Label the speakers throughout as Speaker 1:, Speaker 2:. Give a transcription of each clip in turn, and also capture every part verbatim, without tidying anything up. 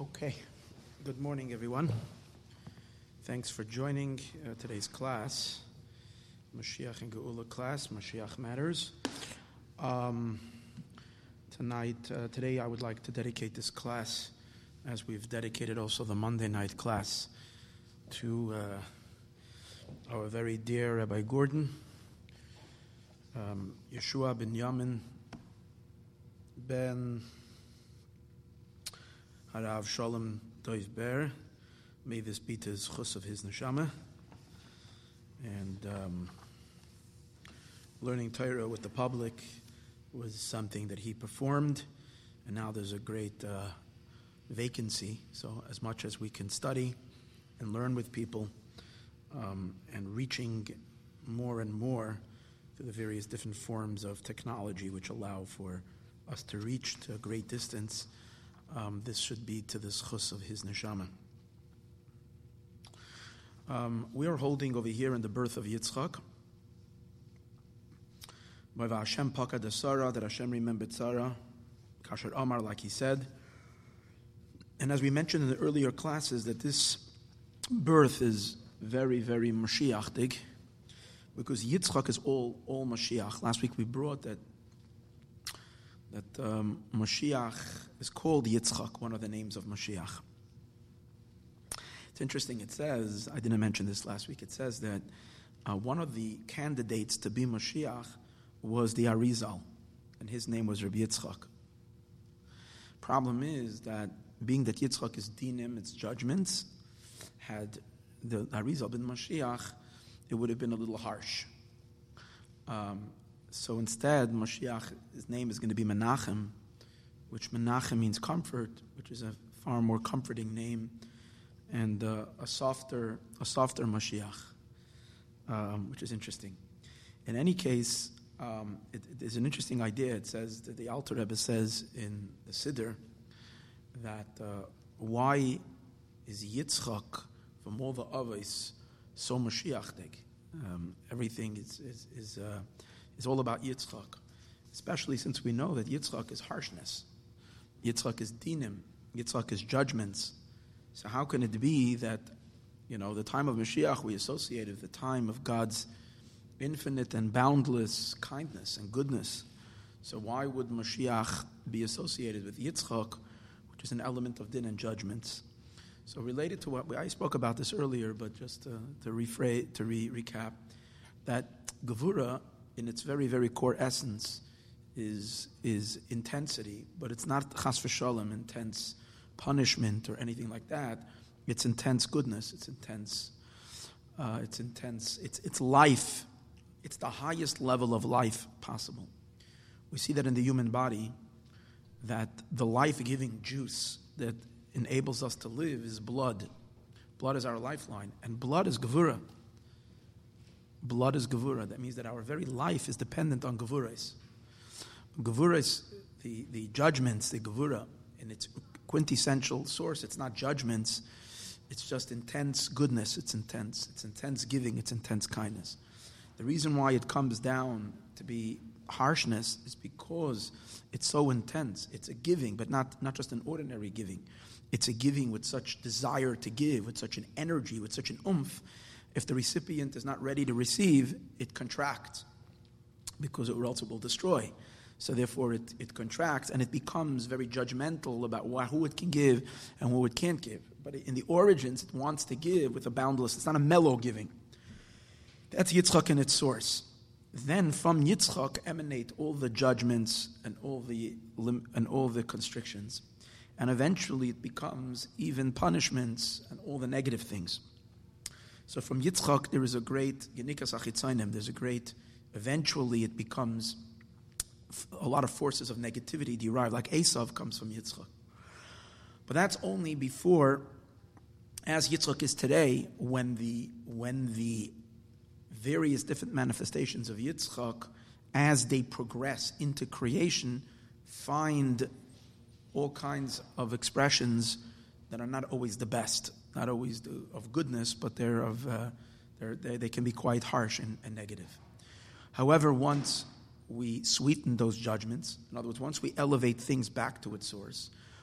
Speaker 1: Okay. Good morning, everyone. Thanks for joining uh, today's class, Mashiach and Geula class, Mashiach Matters. Um, tonight, uh, today, I would like to dedicate this class, as we've dedicated also the Monday night class, to uh, our very dear Rabbi Gordon, um, Yeshua ben Yamin ben Harav Shalom Doiv Ber. May this be to his chus of his neshama. And um, learning Torah with the public was something that he performed. And now there's a great uh, vacancy. So as much as we can study and learn with people um, and reaching more and more through the various different forms of technology which allow for us to reach to a great distance, Um, this should be to the schus of his neshama. Um, we are holding over here in the birth of Yitzchak. By Hashem Pakad Sarah, that Hashem remembered Sarah, Kasher Amar, like he said. And as we mentioned in the earlier classes, that this birth is very, very Mashiachtig, because Yitzchak is all, all Mashiach. Last week we brought that that um, Mashiach is called Yitzchak, one of the names of Mashiach. It's interesting, it says, I didn't mention this last week, it says that uh, one of the candidates to be Mashiach was the Arizal, and his name was Rabbi Yitzchak. Problem is that being that Yitzchak is dinim, it's judgments, had the Arizal been Mashiach, it would have been a little harsh. Um, So instead, Mashiach, his name is going to be Menachem, which Menachem means comfort, which is a far more comforting name, and uh, a softer, a softer Mashiach, um, which is interesting. In any case, um, it, it is an interesting idea. It says that the Alter Rebbe says in the Siddur that uh, why is Yitzchak from all the Avos so Mashiachtig? Um, everything is is. is uh, It's all about Yitzchak, especially since we know that Yitzchak is harshness. Yitzchak is dinim. Yitzchak is judgments. So how can it be that, you know, the time of Mashiach we associate with the time of God's infinite and boundless kindness and goodness? So why would Mashiach be associated with Yitzchak, which is an element of din and judgments? So related to what we, I spoke about this earlier, but just to, to, rephrase, to re- recap, that Gevura, in its very, very core essence, is is intensity, but it's not chas v'shalom, intense punishment or anything like that. It's intense goodness. It's intense. Uh, it's intense. It's it's life. It's the highest level of life possible. We see that in the human body, that the life-giving juice that enables us to live is blood. Blood is our lifeline, and blood is gevura. Blood is gevura. That means that our very life is dependent on gevuras. Gevuras, the, the judgments, the gevura, in its quintessential source, it's not judgments, it's just intense goodness, it's intense. It's intense giving, it's intense kindness. The reason why it comes down to be harshness is because it's so intense. It's a giving, but not, not just an ordinary giving. It's a giving with such desire to give, with such an energy, with such an oomph. If the recipient is not ready to receive, it contracts, because it else it will destroy. So therefore it, it contracts, and it becomes very judgmental about wh- who it can give and who it can't give. But in the origins, it wants to give with a boundless, it's not a mellow giving. That's Yitzchak in its source. Then from Yitzchak emanate all the judgments and all the lim- and all the constrictions. And eventually it becomes even punishments and all the negative things. So from Yitzchak, there is a great, Yenikas Achitzainim, there's a great, eventually it becomes, a lot of forces of negativity derive, like Esav comes from Yitzchak. But that's only before, as Yitzchak is today, when the when the various different manifestations of Yitzchak, as they progress into creation, find all kinds of expressions that are not always the best. Not always of goodness, but they're of uh, they're, they they can be quite harsh and, and negative. However, once we sweeten those judgments, in other words, once we elevate things back to its source,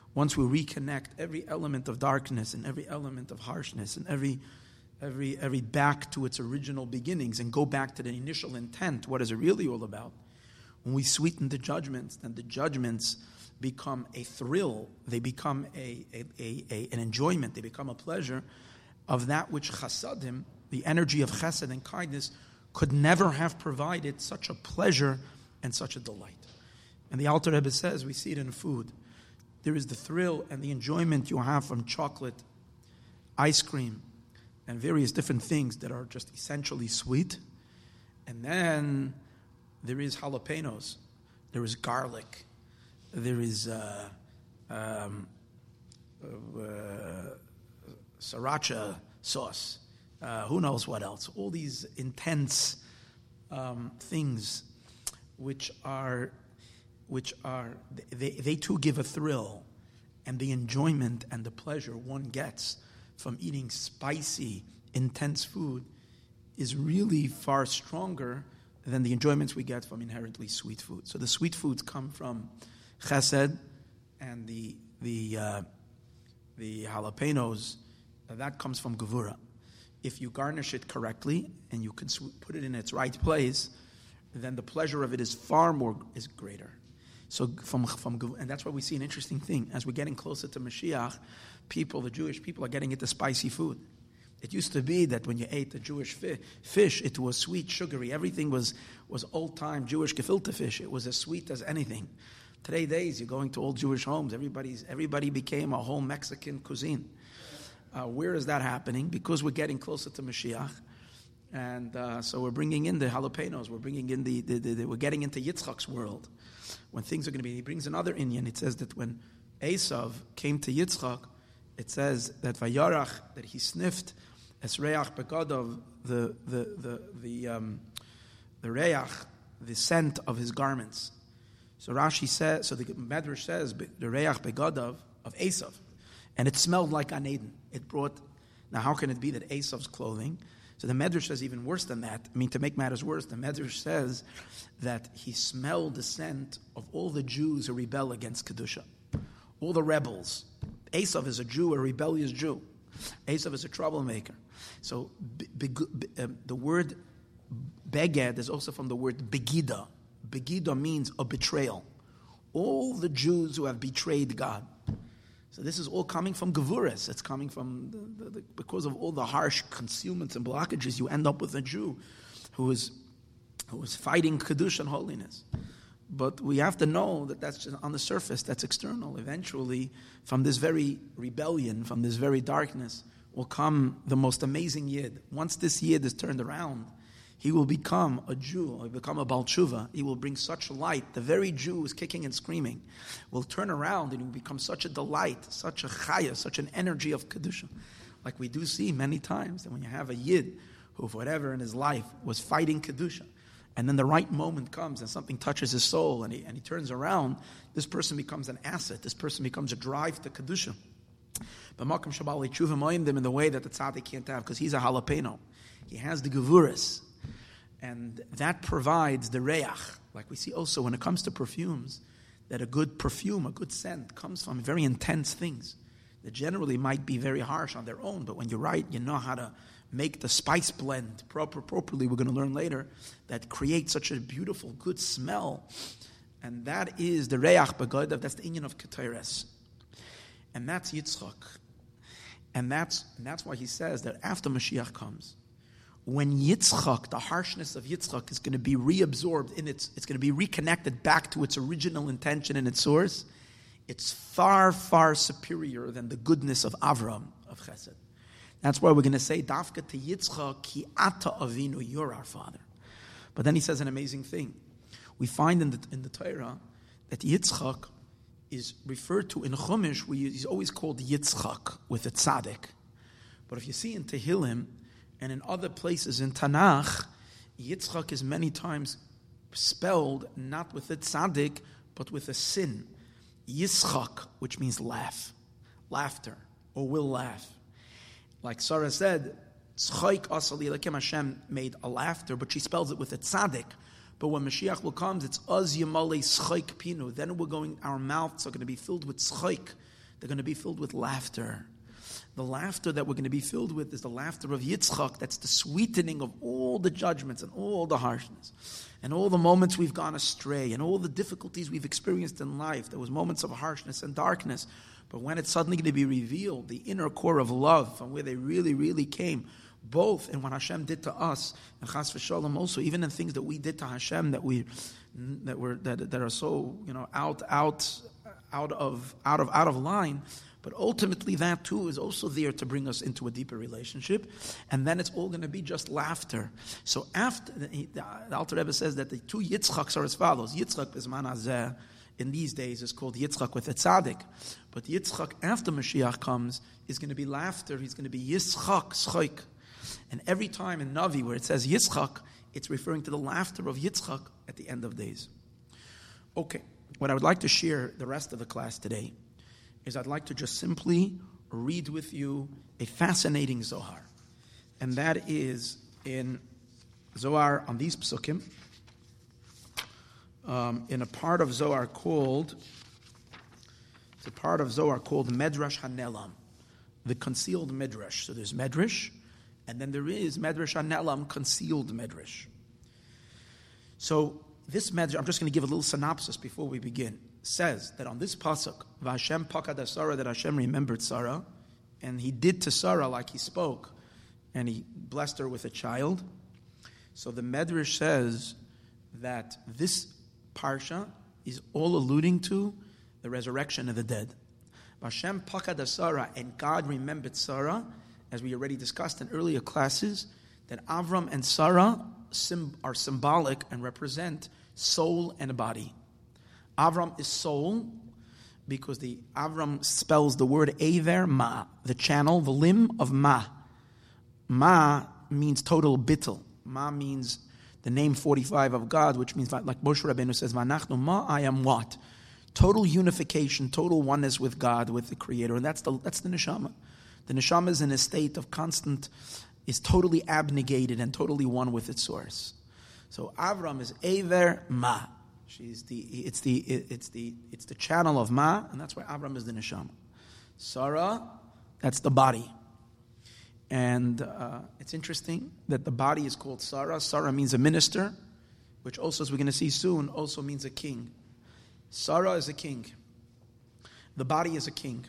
Speaker 1: once we reconnect every element of darkness and every element of harshness and every every every back to its original beginnings and go back to the initial intent, what is it really all about? When we sweeten the judgments, then the judgments become a thrill, they become a, a, a, a an enjoyment, they become a pleasure of that which chasadim, the energy of chesed and kindness, could never have provided such a pleasure and such a delight. And the Alter Rebbe says, we see it in food. There is the thrill and the enjoyment you have from chocolate, ice cream, and various different things that are just essentially sweet. And then there is jalapenos, there is garlic, there is uh, um, uh, sriracha sauce, uh, who knows what else. All these intense um, things which are, which are they, they too give a thrill, and the enjoyment and the pleasure one gets from eating spicy, intense food is really far stronger than the enjoyments we get from inherently sweet food. So the sweet foods come from chesed, and the the uh, the jalapenos, uh, that comes from gevura. If you garnish it correctly and you can sw- put it in its right place, then the pleasure of it is far more is greater. So from from and that's why we see an interesting thing as we're getting closer to Mashiach. People, the Jewish people, are getting into spicy food. It used to be that when you ate the Jewish fi- fish, it was sweet, sugary. Everything was was old time Jewish gefilte fish. It was as sweet as anything. Today days, you're going to old Jewish homes. Everybody's everybody became a whole Mexican cuisine. Uh, where is that happening? Because we're getting closer to Mashiach. And uh, so we're bringing in the jalapenos. We're bringing in the, the, the, the we're getting into Yitzchak's world. When things are going to be, he brings another Inyan. It says that when Esav came to Yitzchak, it says that Vayarach, that he sniffed es reach begadov, the the the the um, the reach, the scent of his garments. So Rashi says, so the Medrash says the reach begadov of Esav, and it smelled like Gan Eden. It brought. Now, how can it be that Esav's clothing? So the Medrash says even worse than that. I mean, to make matters worse, the Medrash says that he smelled the scent of all the Jews who rebel against Kedusha, all the rebels. Esav is a Jew, a rebellious Jew. Esav is a troublemaker. So be, be, uh, the word beged is also from the word begida. Begida means a betrayal. All the Jews who have betrayed God. So this is all coming from Gevuras. It's coming from, the, the, the, because of all the harsh concealments and blockages, you end up with a Jew who is, who is fighting Kedusha and holiness. But we have to know that that's just on the surface, that's external. Eventually, from this very rebellion, from this very darkness, will come the most amazing Yid. Once this Yid is turned around, he will become a Jew, he'll become a Baal Tshuva. He will bring such light. The very Jew who is kicking and screaming will turn around and he will become such a delight, such a chaya, such an energy of Kedusha. Like we do see many times that when you have a Yid who, for whatever in his life, was fighting Kedusha, and then the right moment comes and something touches his soul and he, and he turns around, this person becomes an asset. This person becomes a drive to Kedusha. But Makam Shabbat Tshuva moim them in the way that the tzaddik can't have, because he's a jalapeno. He has the gevuras. And that provides the reach. Like we see also when it comes to perfumes, that a good perfume, a good scent, comes from very intense things that generally might be very harsh on their own. But when you're right, you know how to make the spice blend proper, properly. We're going to learn later that creates such a beautiful, good smell. And that is the reach begodav. That's the inyan of Keteres. And that's Yitzchak. And that's, and that's why he says that after Mashiach comes, when Yitzchak, the harshness of Yitzchak is going to be reabsorbed in its, it's going to be reconnected back to its original intention and its source, it's far, far superior than the goodness of Avram, of Chesed. That's why we're going to say, Dafka to Yitzchak, ki ata avinu, you're our father. But then he says an amazing thing. We find in the, in the Torah that Yitzchak is referred to in Chumash, where he's always called Yitzchak with a tzaddik. But if you see in Tehillim, and in other places in Tanakh, Yitzchak is many times spelled not with a tzaddik, but with a sin. Yitzchak, which means laugh, laughter, or will laugh. Like Sarah said, Tzchaik asali lekem Hashem made a laughter, but she spells it with a tzaddik. But when Mashiach will come, it's az yamale tzchaik pinu. Then we're going, our mouths are going to be filled with tzchaik, They're going to be filled with laughter. The laughter that we're going to be filled with is the laughter of Yitzchak. That's the sweetening of all the judgments and all the harshness and all the moments we've gone astray and all the difficulties we've experienced in life. There was moments of harshness and darkness. But when it's suddenly going to be revealed, the inner core of love from where they really, really came, both in what Hashem did to us, and chas v'shalom also, even in things that we did to Hashem that we that were that that are so you know out out out of out of out of line. But ultimately, that too is also there to bring us into a deeper relationship, and then it's all going to be just laughter. So after the, the Alter Rebbe says that the two Yitzchaks are as follows: Yitzchak b'zman hazeh in these days is called Yitzchak with a tzaddik, but Yitzchak after Mashiach comes is going to be laughter. He's going to be Yitzchak schoik, and every time in Navi where it says Yitzchak, it's referring to the laughter of Yitzchak at the end of days. Okay, what I would like to share the rest of the class today is I'd like to just simply read with you a fascinating Zohar. And that is in Zohar on these psukim, um, in a part of Zohar called, it's a part of Zohar called Medrash HaNelam, the concealed Medrash. So there's Medrash, and then there is Medrash HaNelam, concealed Medrash. So this Medrash, I'm just going to give a little synopsis before we begin, says that on this pasuk, Vashem pakad Sarah, that Hashem remembered Sarah, and he did to Sarah like he spoke, and he blessed her with a child. So the Medrash says that this parsha is all alluding to the resurrection of the dead. Vashem pakad Sarah, and God remembered Sarah, as we already discussed in earlier classes, that Avram and Sarah are symbolic and represent soul and body. Avram is soul because the Avram spells the word Aver Ma, the channel, the limb of Ma. Ma means total bittul. Ma means the name forty-five of God, which means like Moshe Rabbeinu says, V'anachnu Ma, I am what? Total unification, total oneness with God, with the Creator, and that's the that's the neshama. The neshama is in a state of constant, is totally abnegated and totally one with its source. So Avram is Aver Ma. She's the it's the it's the it's the channel of Ma, and that's why Avram is the neshama. Sarah, that's the body. And uh, it's interesting that the body is called Sarah. Sarah means a minister, which also, as we're going to see soon, also means a king. Sarah is a king. The body is a king.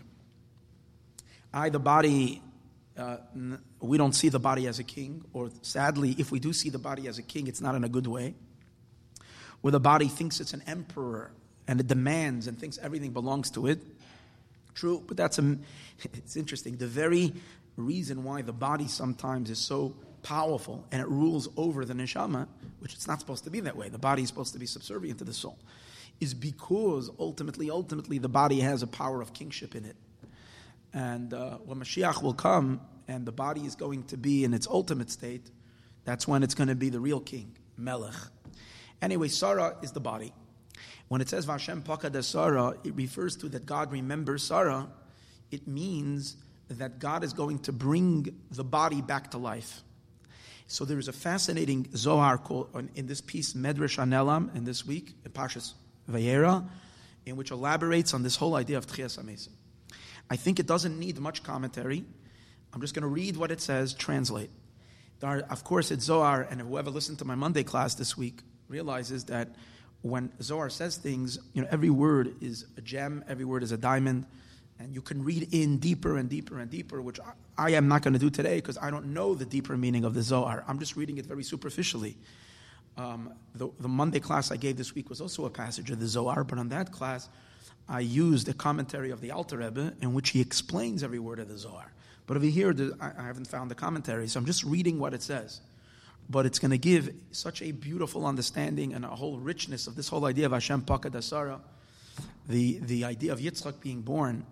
Speaker 1: I, the body, uh, we don't see the body as a king, or sadly, if we do see the body as a king, it's not in a good way, where the body thinks it's an emperor and it demands and thinks everything belongs to it. True, but that's a, it's interesting. The very reason why the body sometimes is so powerful and it rules over the neshama, which it's not supposed to be that way. The body is supposed to be subservient to the soul, is because ultimately, ultimately the body has a power of kingship in it. And uh, when Mashiach will come and the body is going to be in its ultimate state, that's when it's going to be the real king, Melech. Anyway, Sarah is the body. When it says Vashem pakad Sarah, it refers to that God remembers Sarah. It means that God is going to bring the body back to life. So there is a fascinating Zohar called, in this piece, Medrash HaNelam, in this week, in Parshas Vayera, in which elaborates on this whole idea of Tchias HaMesim. I think it doesn't need much commentary. I'm just going to read what it says, translate. There are, of course, it's Zohar, and whoever listened to my Monday class this week realizes that when Zohar says things, you know, every word is a gem, every word is a diamond, and you can read in deeper and deeper and deeper, which I, I am not going to do today because I don't know the deeper meaning of the Zohar. I'm just reading it very superficially. Um, the, the Monday class I gave this week was also a passage of the Zohar, but on that class, I used a commentary of the Alter Rebbe in which he explains every word of the Zohar. But over here, I haven't found the commentary, so I'm just reading what it says. But it's going to give such a beautiful understanding and a whole richness of this whole idea of Hashem pakad Sarah, the, the idea of Yitzchak being born.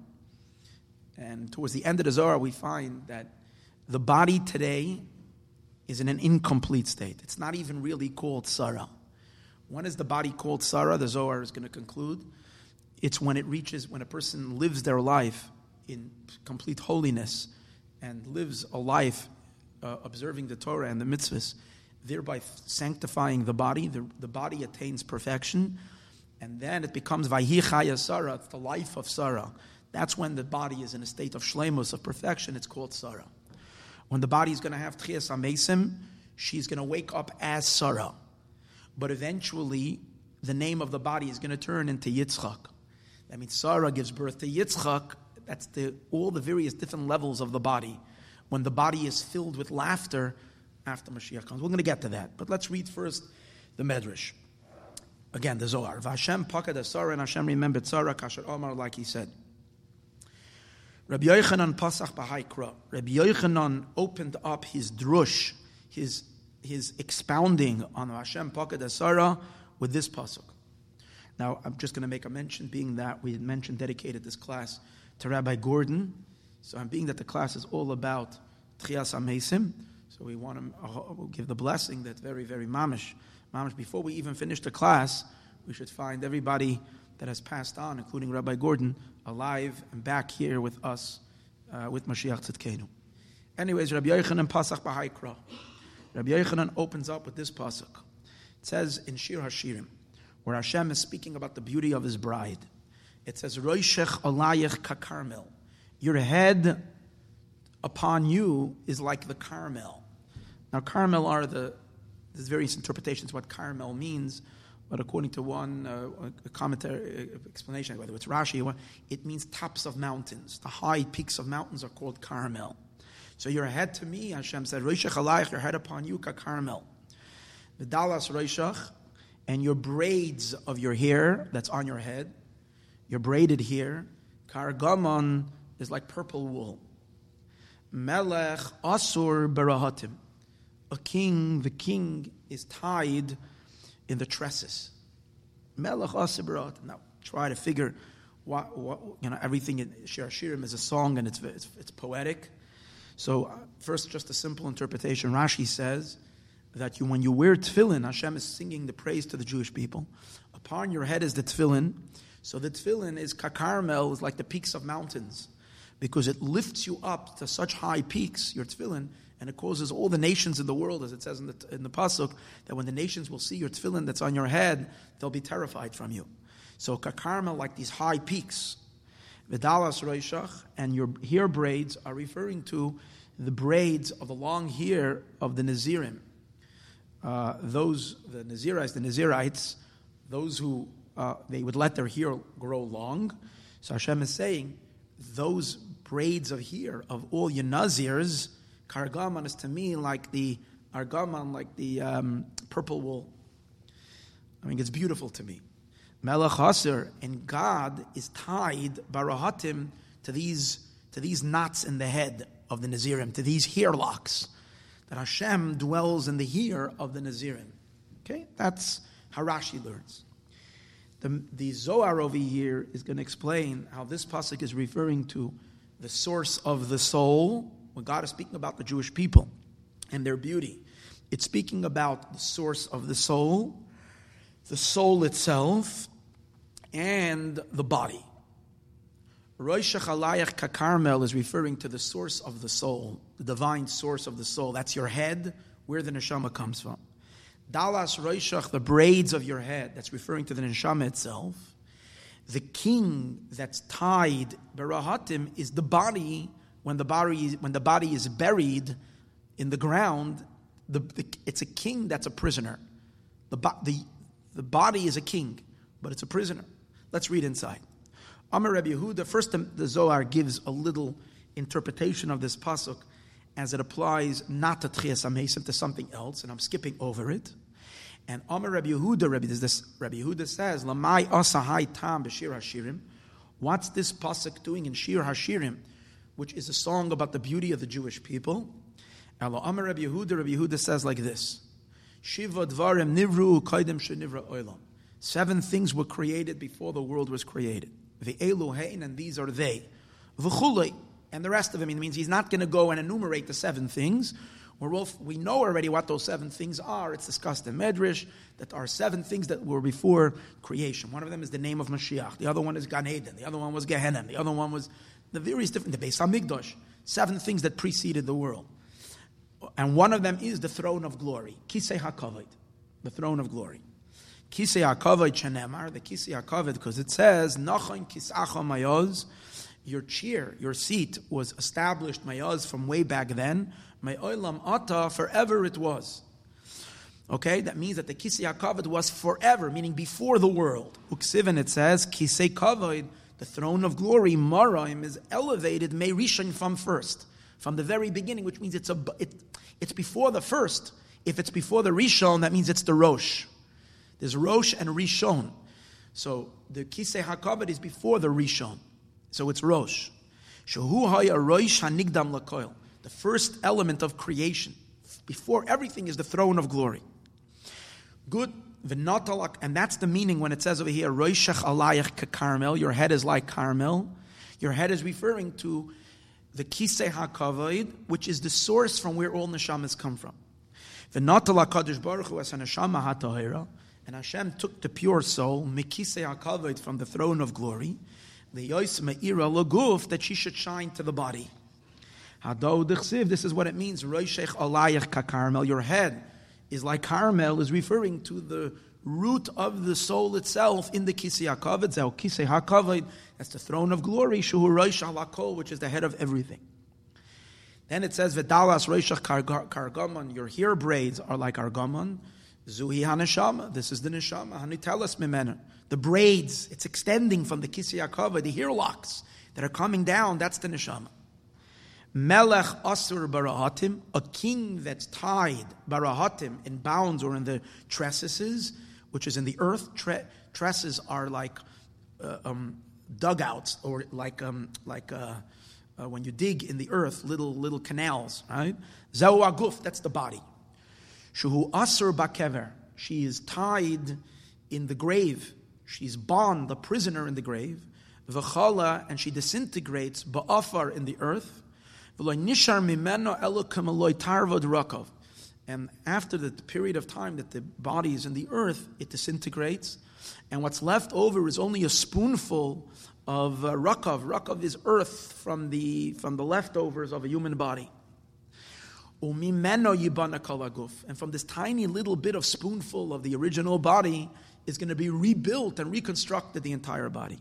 Speaker 1: And towards the end of the Zohar, we find that the body today is in an incomplete state. It's not even really called Sarah. When is the body called Sarah? The Zohar is going to conclude. It's when it reaches, when a person lives their life in complete holiness and lives a life uh, observing the Torah and the mitzvahs, thereby sanctifying the body. The, the body attains perfection, and then it becomes Vayhi Chaya Sarah. It's the life of Sarah. That's when the body is in a state of shleimus, of perfection. It's called Sarah. When the body is going to have Tchias HaMesim, she's going to wake up as Sarah. But eventually, the name of the body is going to turn into Yitzchak. That means Sarah gives birth to Yitzchak. That's the all the various different levels of the body. When the body is filled with laughter after Mashiach comes. We're going to get to that. But let's read first the Medrash. Again, the Zohar. Vashem pakad Sarah, and Hashem remembered Sarah, kasher Omar, like he said. Rabbi Yochanan Pasach B'Haikra. Rabbi Yochanan opened up his drush, his his expounding on Hashem pakad Sarah with this pasuk. Now, I'm just going to make a mention, being that we had mentioned, dedicated this class to Rabbi Gordon. So, I'm being that the class is all about Tchias HaMesim. So, we want to uh, we'll give the blessing that very, very mamish. Mamish, before we even finish the class, we should find everybody that has passed on, including Rabbi Gordon, alive and back here with us, uh, with Mashiach Tzidkenu. Anyways, Rabbi Yochanan Pasach B'Haikra. Rabbi Yochanan opens up with this pasuk. It says in Shir HaShirim, where Hashem is speaking about the beauty of His bride. It says, Roishech alayich kakarmel. Your head upon you is like the Carmel. Now, Carmel are the, there's various interpretations what Carmel means, but according to one uh, a commentary uh, explanation, whether it's Rashi, or it means tops of mountains. The high peaks of mountains are called Carmel. So your head to me, Hashem said, Roishech alayich, your head upon you, kakarmel. The dalas roishach, and your braids of your hair that's on your head, your braided hair, kargamon is like purple wool. Melech asur barahatim, a king, the king is tied in the tresses. Melech asur barahatim. Now, try to figure what, what you know. Everything in Shir HaShirim is a song and it's it's, it's poetic. So uh, first, just a simple interpretation. Rashi says that you, when you wear tefillin, Hashem is singing the praise to the Jewish people. Upon your head is the tefillin. So the tefillin is kakarmel, is like the peaks of mountains, because it lifts you up to such high peaks, your tefillin, and it causes all the nations in the world, as it says in the, in the pasuk, that when the nations will see your tefillin that's on your head, they'll be terrified from you. So kakarmel, like these high peaks. Vidalas roishach, and your hair braids are referring to the braids of the long hair of the Nazirim. Uh, those, the Nazirites, the Nazirites, those who, uh, they would let their hair grow long. So Hashem is saying, those braids of hair of all your Nazirs, kargaman is to me like the, argaman, like the um, purple wool. I mean, it's beautiful to me. Melech Hasir, and God is tied, barahatim, to these, to these knots in the head of the Nazirim, to these hair locks. That Hashem dwells in the hair of the Nazirim. Okay? That's how Rashi learns. The, the Zohar over here is going to explain how this pasuk is referring to the source of the soul, when God is speaking about the Jewish people and their beauty. It's speaking about the source of the soul, the soul itself, and the body. Roishech alayich kakarmel is referring to the source of the soul, the divine source of the soul. That's your head, where the neshama comes from. Dalas roishech, the braids of your head, that's referring to the neshama itself. The king that's tied, berahatim, is the body. When the body, when the body is buried in the ground, the, the, it's a king that's a prisoner. The, the, the body is a king, but it's a prisoner. Let's read inside. Amar Rabbi Yehuda, first the, the Zohar gives a little interpretation of this pasuk as it applies not to Tchias HaMesim, to something else, and I'm skipping over it. And Amar Rabbi Yehuda, Rabbi, this, Rabbi Yehuda says, Lamai asahai tam b'shir hashirim. What's this pasuk doing in Shir HaShirim, which is a song about the beauty of the Jewish people? Elo Amar Rabbi Yehuda, Rabbi Yehuda says like this: Shiva dvarim nivru kaidem shenivra olam. Seven things were created before the world was created. The Elohein, and these are they. V'chulei, and the rest of them. It means he's not going to go and enumerate the seven things. We're all, we know already what those seven things are. It's discussed in Medrash that there are seven things that were before creation. One of them is the name of Mashiach. The other one is Gan Eden. The other one was Gehenna. The other one was the various different, the Beis HaMikdash. Seven things that preceded the world. And one of them is the throne of glory. Kisei HaKavod, the throne of glory. Kisei HaKavod shenemar, the Kisei HaKavod, because it says, Nachon kisacha mayoz, your chair, your seat was established, mayaz, from way back then. May olam ata, forever it was. Okay, that means that the Kisei HaKavod was forever, meaning before the world. Uksiven, it says, Kisei Kavod, the throne of glory, Maraim, is elevated, May Rishon, from first, from the very beginning, which means it's a, it, it's before the first. If it's before the Rishon, that means it's the Rosh. There's Rosh and Rishon. So the Kisei HaKavod is before the Rishon. So it's Rosh. Shehu haya Rosh hanigdam lakoil. The first element of creation. Before everything is the throne of glory. Good. And that's the meaning when it says over here, Roshach alayach kakarmel, your head is like Carmel. Your head is referring to the Kisei HaKavod, which is the source from where all neshamas come from. V'natal HaKadosh Baruch Hu as haneshama hatahira, and Hashem took the pure soul, mikisei HaKavod, from the throne of glory, the yois me'ira laguf, that she should shine to the body. Hadou d'chsiv, this is what it means, Roshach alayach kakarmel, your head is like Carmel, is referring to the root of the soul itself in the Kisei HaKavod. Zeh Kisei HaKavod, that's the throne of glory, Shehu Rosh Halakol, which is the head of everything. Then it says, V'dalas Roshach Kargamon, your hair braids are like Argamon. Zuhi HaNeshama, this is the Neshama. Hanitelas Mimena, the braids, it's extending from the Kisei HaKavod, the hair locks that are coming down, that's the Neshama. Melech Asur Barahatim, a king that's tied, Barahatim, in bounds or in the tresses, which is in the earth. Tre- tresses are like uh, um, dugouts, or like um, like uh, uh, when you dig in the earth, little little canals, right? Zeu Aguf, that's the body. Shuhu Asur Bakever, she is tied in the grave. She's bound, the prisoner in the grave. V'chala, and she disintegrates, Ba'afar, in the earth. And after the period of time that the body is in the earth, it disintegrates. And what's left over is only a spoonful of uh, rakav. Rakav is earth from the from the leftovers of a human body. And from this tiny little bit of spoonful of the original body is going to be rebuilt and reconstructed the entire body.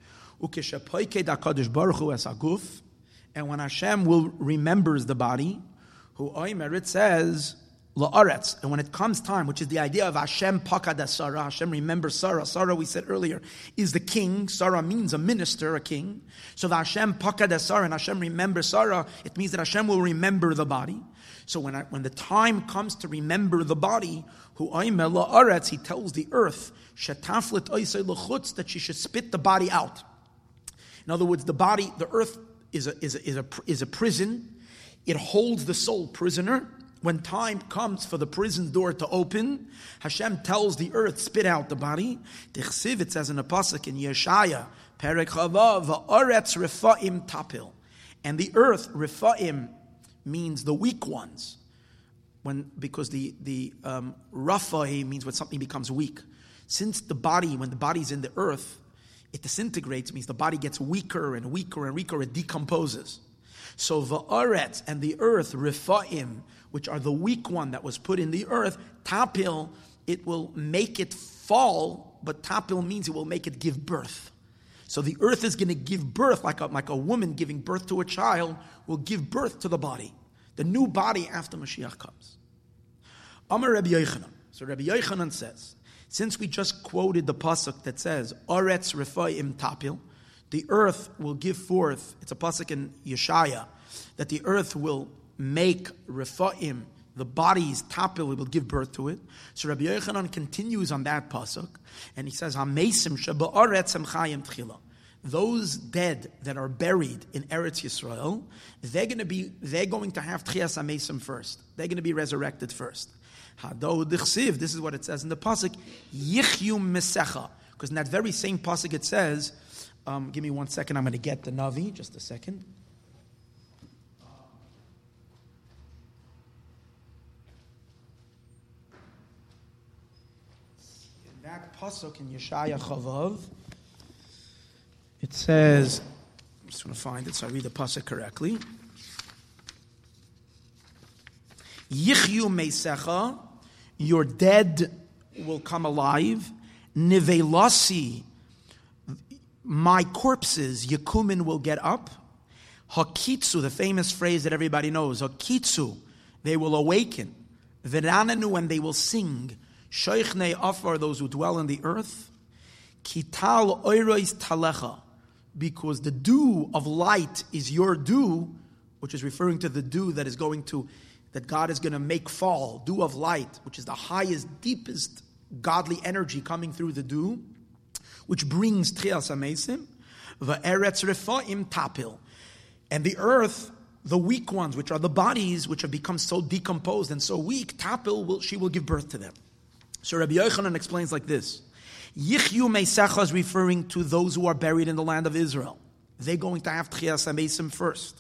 Speaker 1: And when Hashem will remembers the body, who oimer, it says, la'aretz. And when it comes time, which is the idea of Hashem pakad Sarah, Hashem remembers Sarah. Sarah, we said earlier, is the king. Sarah means a minister, a king. So the Hashem pakad Sarah, and Hashem remembers Sarah, it means that Hashem will remember the body. So when I, when the time comes to remember the body, who oimer la'aretz, he tells the earth, shetaflet oisei l'chutz, that she should spit the body out. In other words, the body, the earth, Is a, is, a, is, a, is a prison. It holds the soul prisoner. When time comes for the prison door to open, Hashem tells the earth, spit out the body. Tichsiv, it says in the pasuk in Yeshaya, Perek Chava, va'aretz refaim tapil. And the earth, refaim, means the weak ones. When Because the, the um, rafai means when something becomes weak. Since the body, when the body's in the earth, it disintegrates, means the body gets weaker and weaker and weaker, it decomposes. So va'aretz, and the earth, rifaim, which are the weak one that was put in the earth, tapil, it will make it fall, but tapil means it will make it give birth. So the earth is going to give birth, like a, like a woman giving birth to a child, will give birth to the body. The new body after Mashiach comes. Amar Rabbi Yochanan. So Rabbi Yochanan says, since we just quoted the pasuk that says, Aretz Refaim Tapil, the earth will give forth, it's a pasuk in Yeshaya, that the earth will make Refaim, the body's Tapil, it will give birth to it. So Rabbi Yochanan continues on that pasuk, and he says, HaMesim Sheba Aretz Emchayim Tchila. Those dead that are buried in Eretz Yisrael, they're going to be, they're going to have Tchias HaMesim first. They're going to be resurrected first. This is what it says in the pasuk, Yichyu Mesecha. Because in that very same pasuk it says, um, give me one second, I'm going to get the Navi, just a second. In that pasuk in Yeshaya Chavav, it says, I'm just going to find it so I read the pasuk correctly. Yichyu Mesecha, your dead will come alive. Nivelasi, my corpses, Yekumin, will get up. Hakitsu, the famous phrase that everybody knows. Hakitsu, they will awaken. Viranenu, and they will sing. Shoichnei afar, those who dwell in the earth. Kital oirois talecha, because the dew of light is your dew, which is referring to the dew that is going to, that God is going to make fall. Dew of light, which is the highest, deepest godly energy coming through the dew, which brings Tchias HaMesim. Va'eretz refaim tapil. And the earth, the weak ones, which are the bodies, which have become so decomposed and so weak, tapil, will, she will give birth to them. So Rabbi Yochanan explains like this. Yichyu Meisecha is referring to those who are buried in the land of Israel. They're going to have Tchias HaMesim first.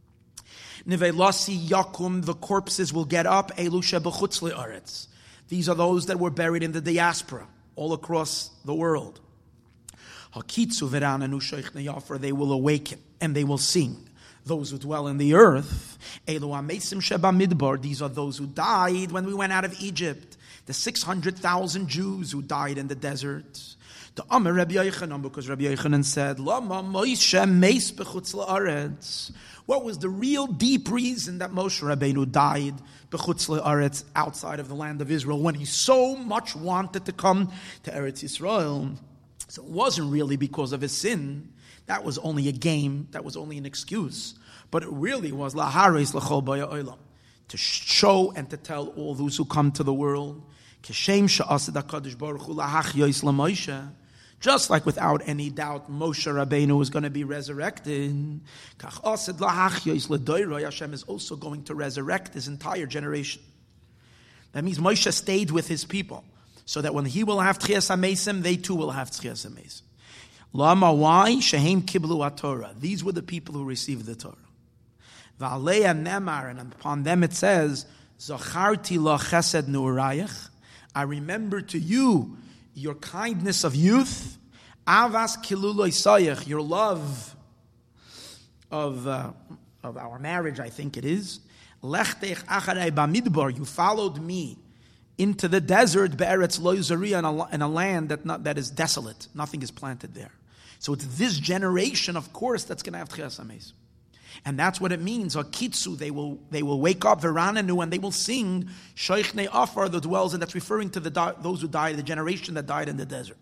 Speaker 1: Nivelasi Yakum, the corpses will get up. Elusha b'chutz le'aretz. These are those that were buried in the diaspora, all across the world. Hakitzu v'rananu shoichnei afar, they will awaken and they will sing. Those who dwell in the earth, Elu hamesim sheba midbar, these are those who died when we went out of Egypt. The six hundred thousand Jews who died in the desert. The Amar Rabbi Yochanan, because Rabbi Yochanan said, Lama Moshe meis b'chutz la'aretz. What was the real deep reason that Moshe Rabbeinu died b'chutz la'aretz, outside of the land of Israel, when he so much wanted to come to Eretz Yisrael? So it wasn't really because of his sin. That was only a game. That was only an excuse. But it really was laharis l'chol baya olam, to show and to tell all those who come to the world, kishem she'ased HaKadosh Baruch Hu lahachyos laMoshe, just like without any doubt Moshe Rabbeinu is going to be resurrected. Kach ased lahachyos l'doiroi, Hashem is also going to resurrect his entire generation. That means Moshe stayed with his people, so that when he will have Tchias HaMesim, they too will have Tchias HaMesim. Lama, why? Shehem kiblu HaTorah. These were the people who received the Torah. Va'aleya nemar, and upon them it says, Zacharti la chesed nu'urayach. I remember to you your kindness of youth. Avas kiluloi sayach, your love of uh, of our marriage, I think it is. Lechtech acharei bamidbar, you followed me into the desert, be'eretz lo yuzariya, in a land that not, that is desolate. Nothing is planted there. So it's this generation, of course, that's going to have Tchias HaMesim. And that's what it means. Hakitzu, they will they will wake up, Verananu, and they will sing Shoichnei Afar, the dwells, and that's referring to the those who died, the generation that died in the desert.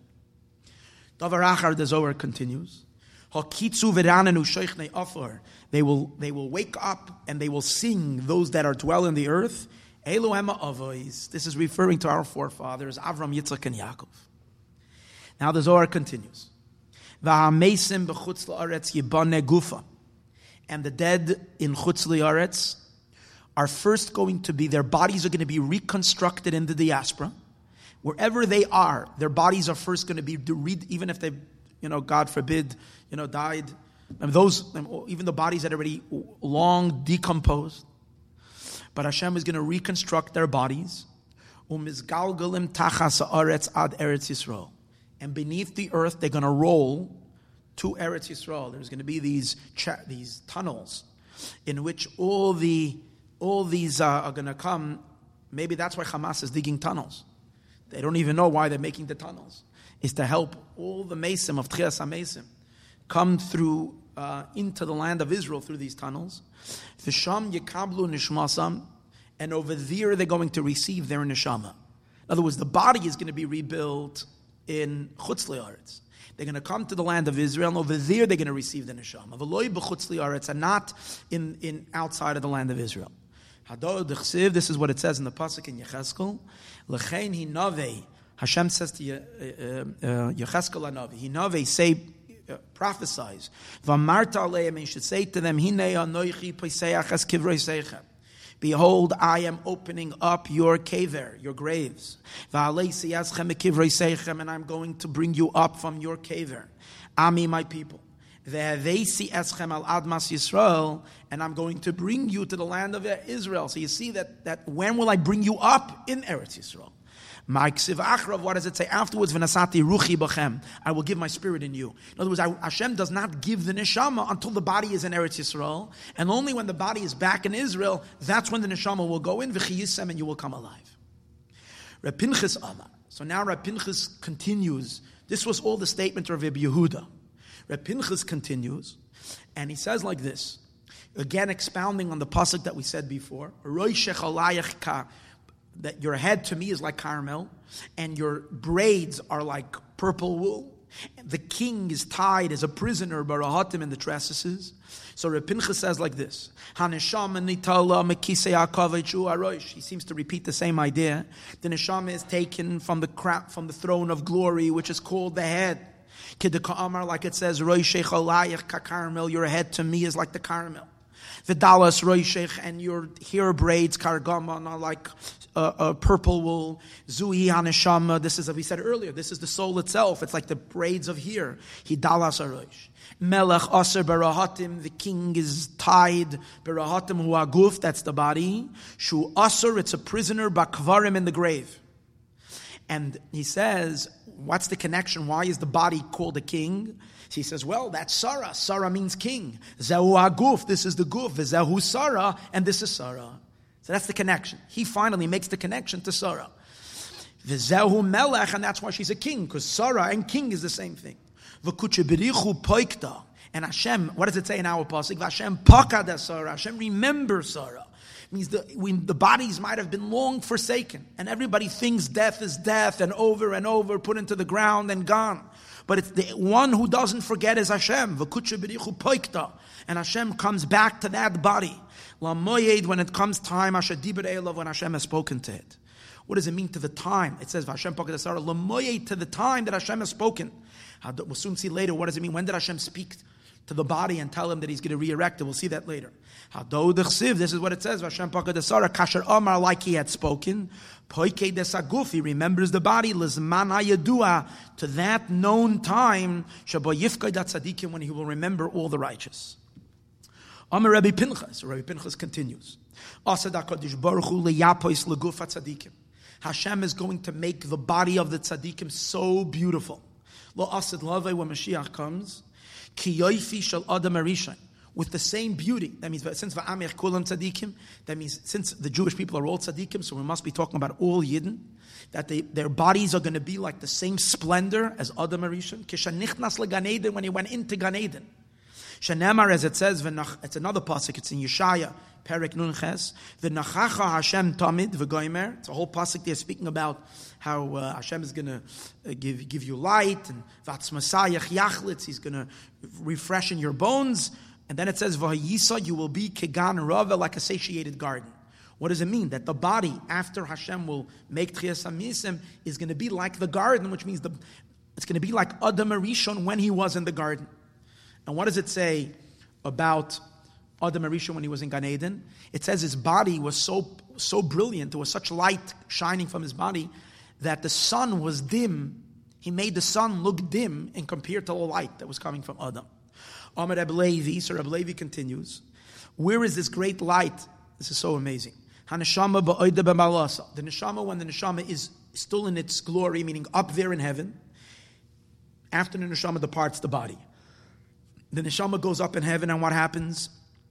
Speaker 1: Davar Achar, the Zohar continues. Hakitzu Verananu Shoichnei Afar. They will they will wake up and they will sing, those that are dwell in the earth. Elohim Avos. This is referring to our forefathers, Avram, Yitzchak, and Yaakov. Now the Zohar continues. V'hamesim b'chutz la'aretz yibane gufa. And the dead in Chutz Li'aretz are first going to be, their bodies are going to be reconstructed in the diaspora. Wherever they are, their bodies are first going to be, even if they, you know, God forbid, you know, died. And those, even the bodies that are already long decomposed. But Hashem is going to reconstruct their bodies. Umizgalgalim tachas haaretz ad Eretz Yisrael. And beneath the earth, they're going to roll to Eretz Yisrael. There's going to be these cha- these tunnels in which all the all these uh, are going to come. Maybe that's why Hamas is digging tunnels. They don't even know why they're making the tunnels. It's to help all the Mesim of Tchias HaMesim come through uh, into the land of Israel through these tunnels. V'sham yekablu nishmasam, and over there they're going to receive their neshama. In other words, the body is going to be rebuilt in Chutz Li'aretz. They're going to come to the land of Israel, and over there they're going to receive the neshama. V'loi b'chutz li'aretz, and not in, in outside of the land of Israel. Hador d'chsiv, this is what it says in the pasuk in Yecheskel. L'chein hinavei, Hashem says to Yecheskel hanavi, hinavei, say, uh, prophesize. V'amarta aleim, and you should say to them, hinei anoichi peiseach es kivrei seichem. Behold, I am opening up your kaver, your graves. And I'm going to bring you up from your kaver. Ami, my people. And I'm going to bring you to the land of Israel. So you see that, that when will I bring you up? In Eretz Yisrael. What does it say afterwards? I will give my spirit in you. In other words, Hashem does not give the neshama until the body is in Eretz Yisrael, and only when the body is back in Israel, that's when the neshama will go in, and you will come alive. Reb Pinchas Amar. So now Reb Pinchas continues. This was all the statement of Rabbi Yehuda. Reb Pinchas continues, and he says like this, again expounding on the pasuk that we said before, that your head to me is like caramel, and your braids are like purple wool. The king is tied as a prisoner, barahatim, in the tresses. So Reb Pinchas says like this, he seems to repeat the same idea. The neshama is taken from the crown, from the throne of glory, which is called the head. Like it says, your head to me is like the caramel. Vidalas roishech, and your hair braids kargaman are like uh, uh, purple wool. Zui haneshama. This is, as we said earlier, this is the soul itself. It's like the braids of hair. Hidalas aroish. Melech aser berahatim. The king is tied berahatim hu aguf. That's the body. Shu aser. It's a prisoner bakvarim, in the grave. And he says, what's the connection? Why is the body called a king? He says, well, that's Sarah. Sarah means king. Zehu aguf, this is the guf. Zehu Sarah, and this is Sarah. So that's the connection. He finally makes the connection to Sarah. Zehu melech, and that's why she's a king, because Sarah and king is the same thing. V'kuche berichu poikta. And Hashem, what does it say in our pasuk? Hashem pakad Sarah. Hashem remembers Sarah. Means the, when the bodies might have been long forsaken, and everybody thinks death is death, and over and over put into the ground and gone. But it's the one who doesn't forget is Hashem. And Hashem comes back to that body. When it comes time, when Hashem has spoken to it. What does it mean to the time? It says, Hashem to the time that Hashem has spoken. We'll soon see later, what does it mean? When did Hashem speak to the body and tell him that he's going to re-erect it? We'll see that later. This is what it says. Hashem kasher Omar, like he had spoken. He remembers the body to that known time when he will remember all the righteous. Amar Rabbi Pinchas. Rabbi Pinchas continues. Hashem is going to make the body of the tzaddikim so beautiful. Lo asad lavei, when Mashiach comes, ki yoifi shel adam arishan, with the same beauty. That means since va'amech kulam tzaddikim, that means since the Jewish people are all tzaddikim, so we must be talking about all Yidden, that they, their bodies are going to be like the same splendor as Adam Arishan. Kishanichnas leGan Eden, when he went into Gan Eden. Shanamar, as it says, it's another pasuk. It's in Yeshaya, Perek Nun Ches. V'nachacha Hashem tamid v'goymer. It's a whole pasuk there speaking about how uh, Hashem is going to uh, give give you light, and v'atzmasayach yachlitz. He's going to refreshen your bones. And then it says, V'hayisa, you will be kegan rava, like a satiated garden. What does it mean? That the body, after Hashem will make Tchias HaMisim, is going to be like the garden, which means the it's going to be like Adam Arishon when he was in the garden. And what does it say about Adam Arishon when he was in Gan Eden? It says his body was so so brilliant, there was such light shining from his body, that the sun was dim. He made the sun look dim in compared to the light that was coming from Adam. Amar Rebbe Levi, so Rebbe Levi continues, where is this great light? This is so amazing. Haneshama ba'oida b'malasa. The neshama, when the neshama is still in its glory, meaning up there in heaven, after the neshama departs the body. The neshama goes up in heaven, and what happens?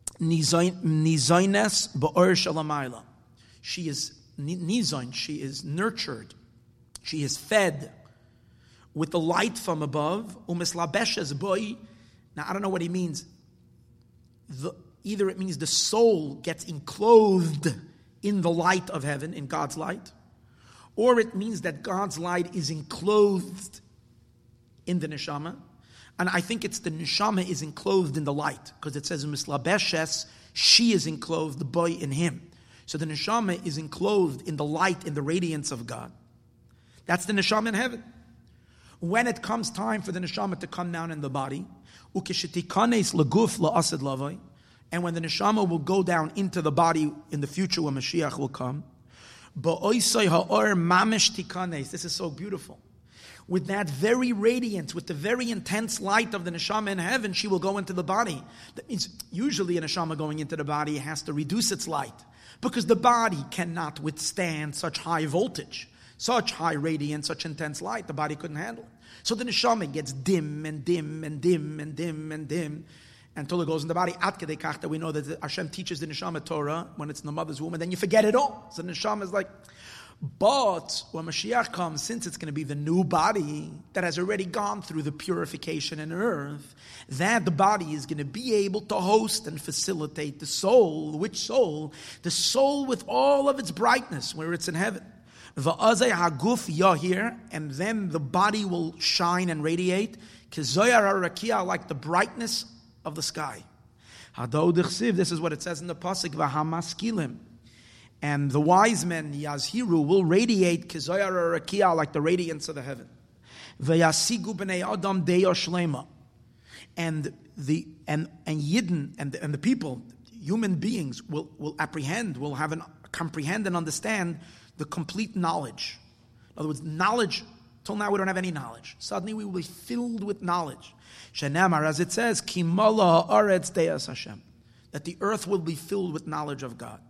Speaker 1: Nizaines ba'or shalamayla. She is nizain, she is nurtured, she is fed with the light from above. Umislabeshes boy. Now, I don't know what he means. The, either it means the soul gets enclosed in the light of heaven, in God's light, or it means that God's light is enclosed in the neshama. And I think it's the neshama is enclosed in the light, because it says, Mislabeshes, she is enclosed, boy, in him. So the neshama is enclosed in the light, in the radiance of God. That's the neshama in heaven. When it comes time for the neshama to come down in the body, and when the neshama will go down into the body in the future when Mashiach will come, this is so beautiful. With that very radiance, with the very intense light of the neshama in heaven, she will go into the body. That means usually a neshama going into the body has to reduce its light, because the body cannot withstand such high voltage, such high radiance, such intense light. The body couldn't handle it. So the neshama gets dim and dim and dim and dim and dim until it goes in the body. At kedei kach that we know that Hashem teaches the neshama Torah when it's in the mother's womb, and then you forget it all. So the neshama is like, But when Mashiach comes, since it's going to be the new body that has already gone through the purification in earth, that the body is going to be able to host and facilitate the soul. Which soul? The soul with all of its brightness, where it's in heaven. V'azay haguf yahir, and then the body will shine and radiate, k'zoyar harakia, like the brightness of the sky. Hadod chsiv, this is what it says in the pasuk, v'hamaskilim. And the wise men, Yazhiru, will radiate Kizoyar Rakia, like the radiance of the heaven. V'yasigu b'nei Adam deyo shlema. And the and and Yidden and the, and the people, human beings, will, will apprehend, will have an comprehend and understand the complete knowledge. In other words, knowledge. Till now, we don't have any knowledge. Suddenly, we will be filled with knowledge. Shenamar, as it says, Kimala Aretz Deas Hashem, that the earth will be filled with knowledge of God.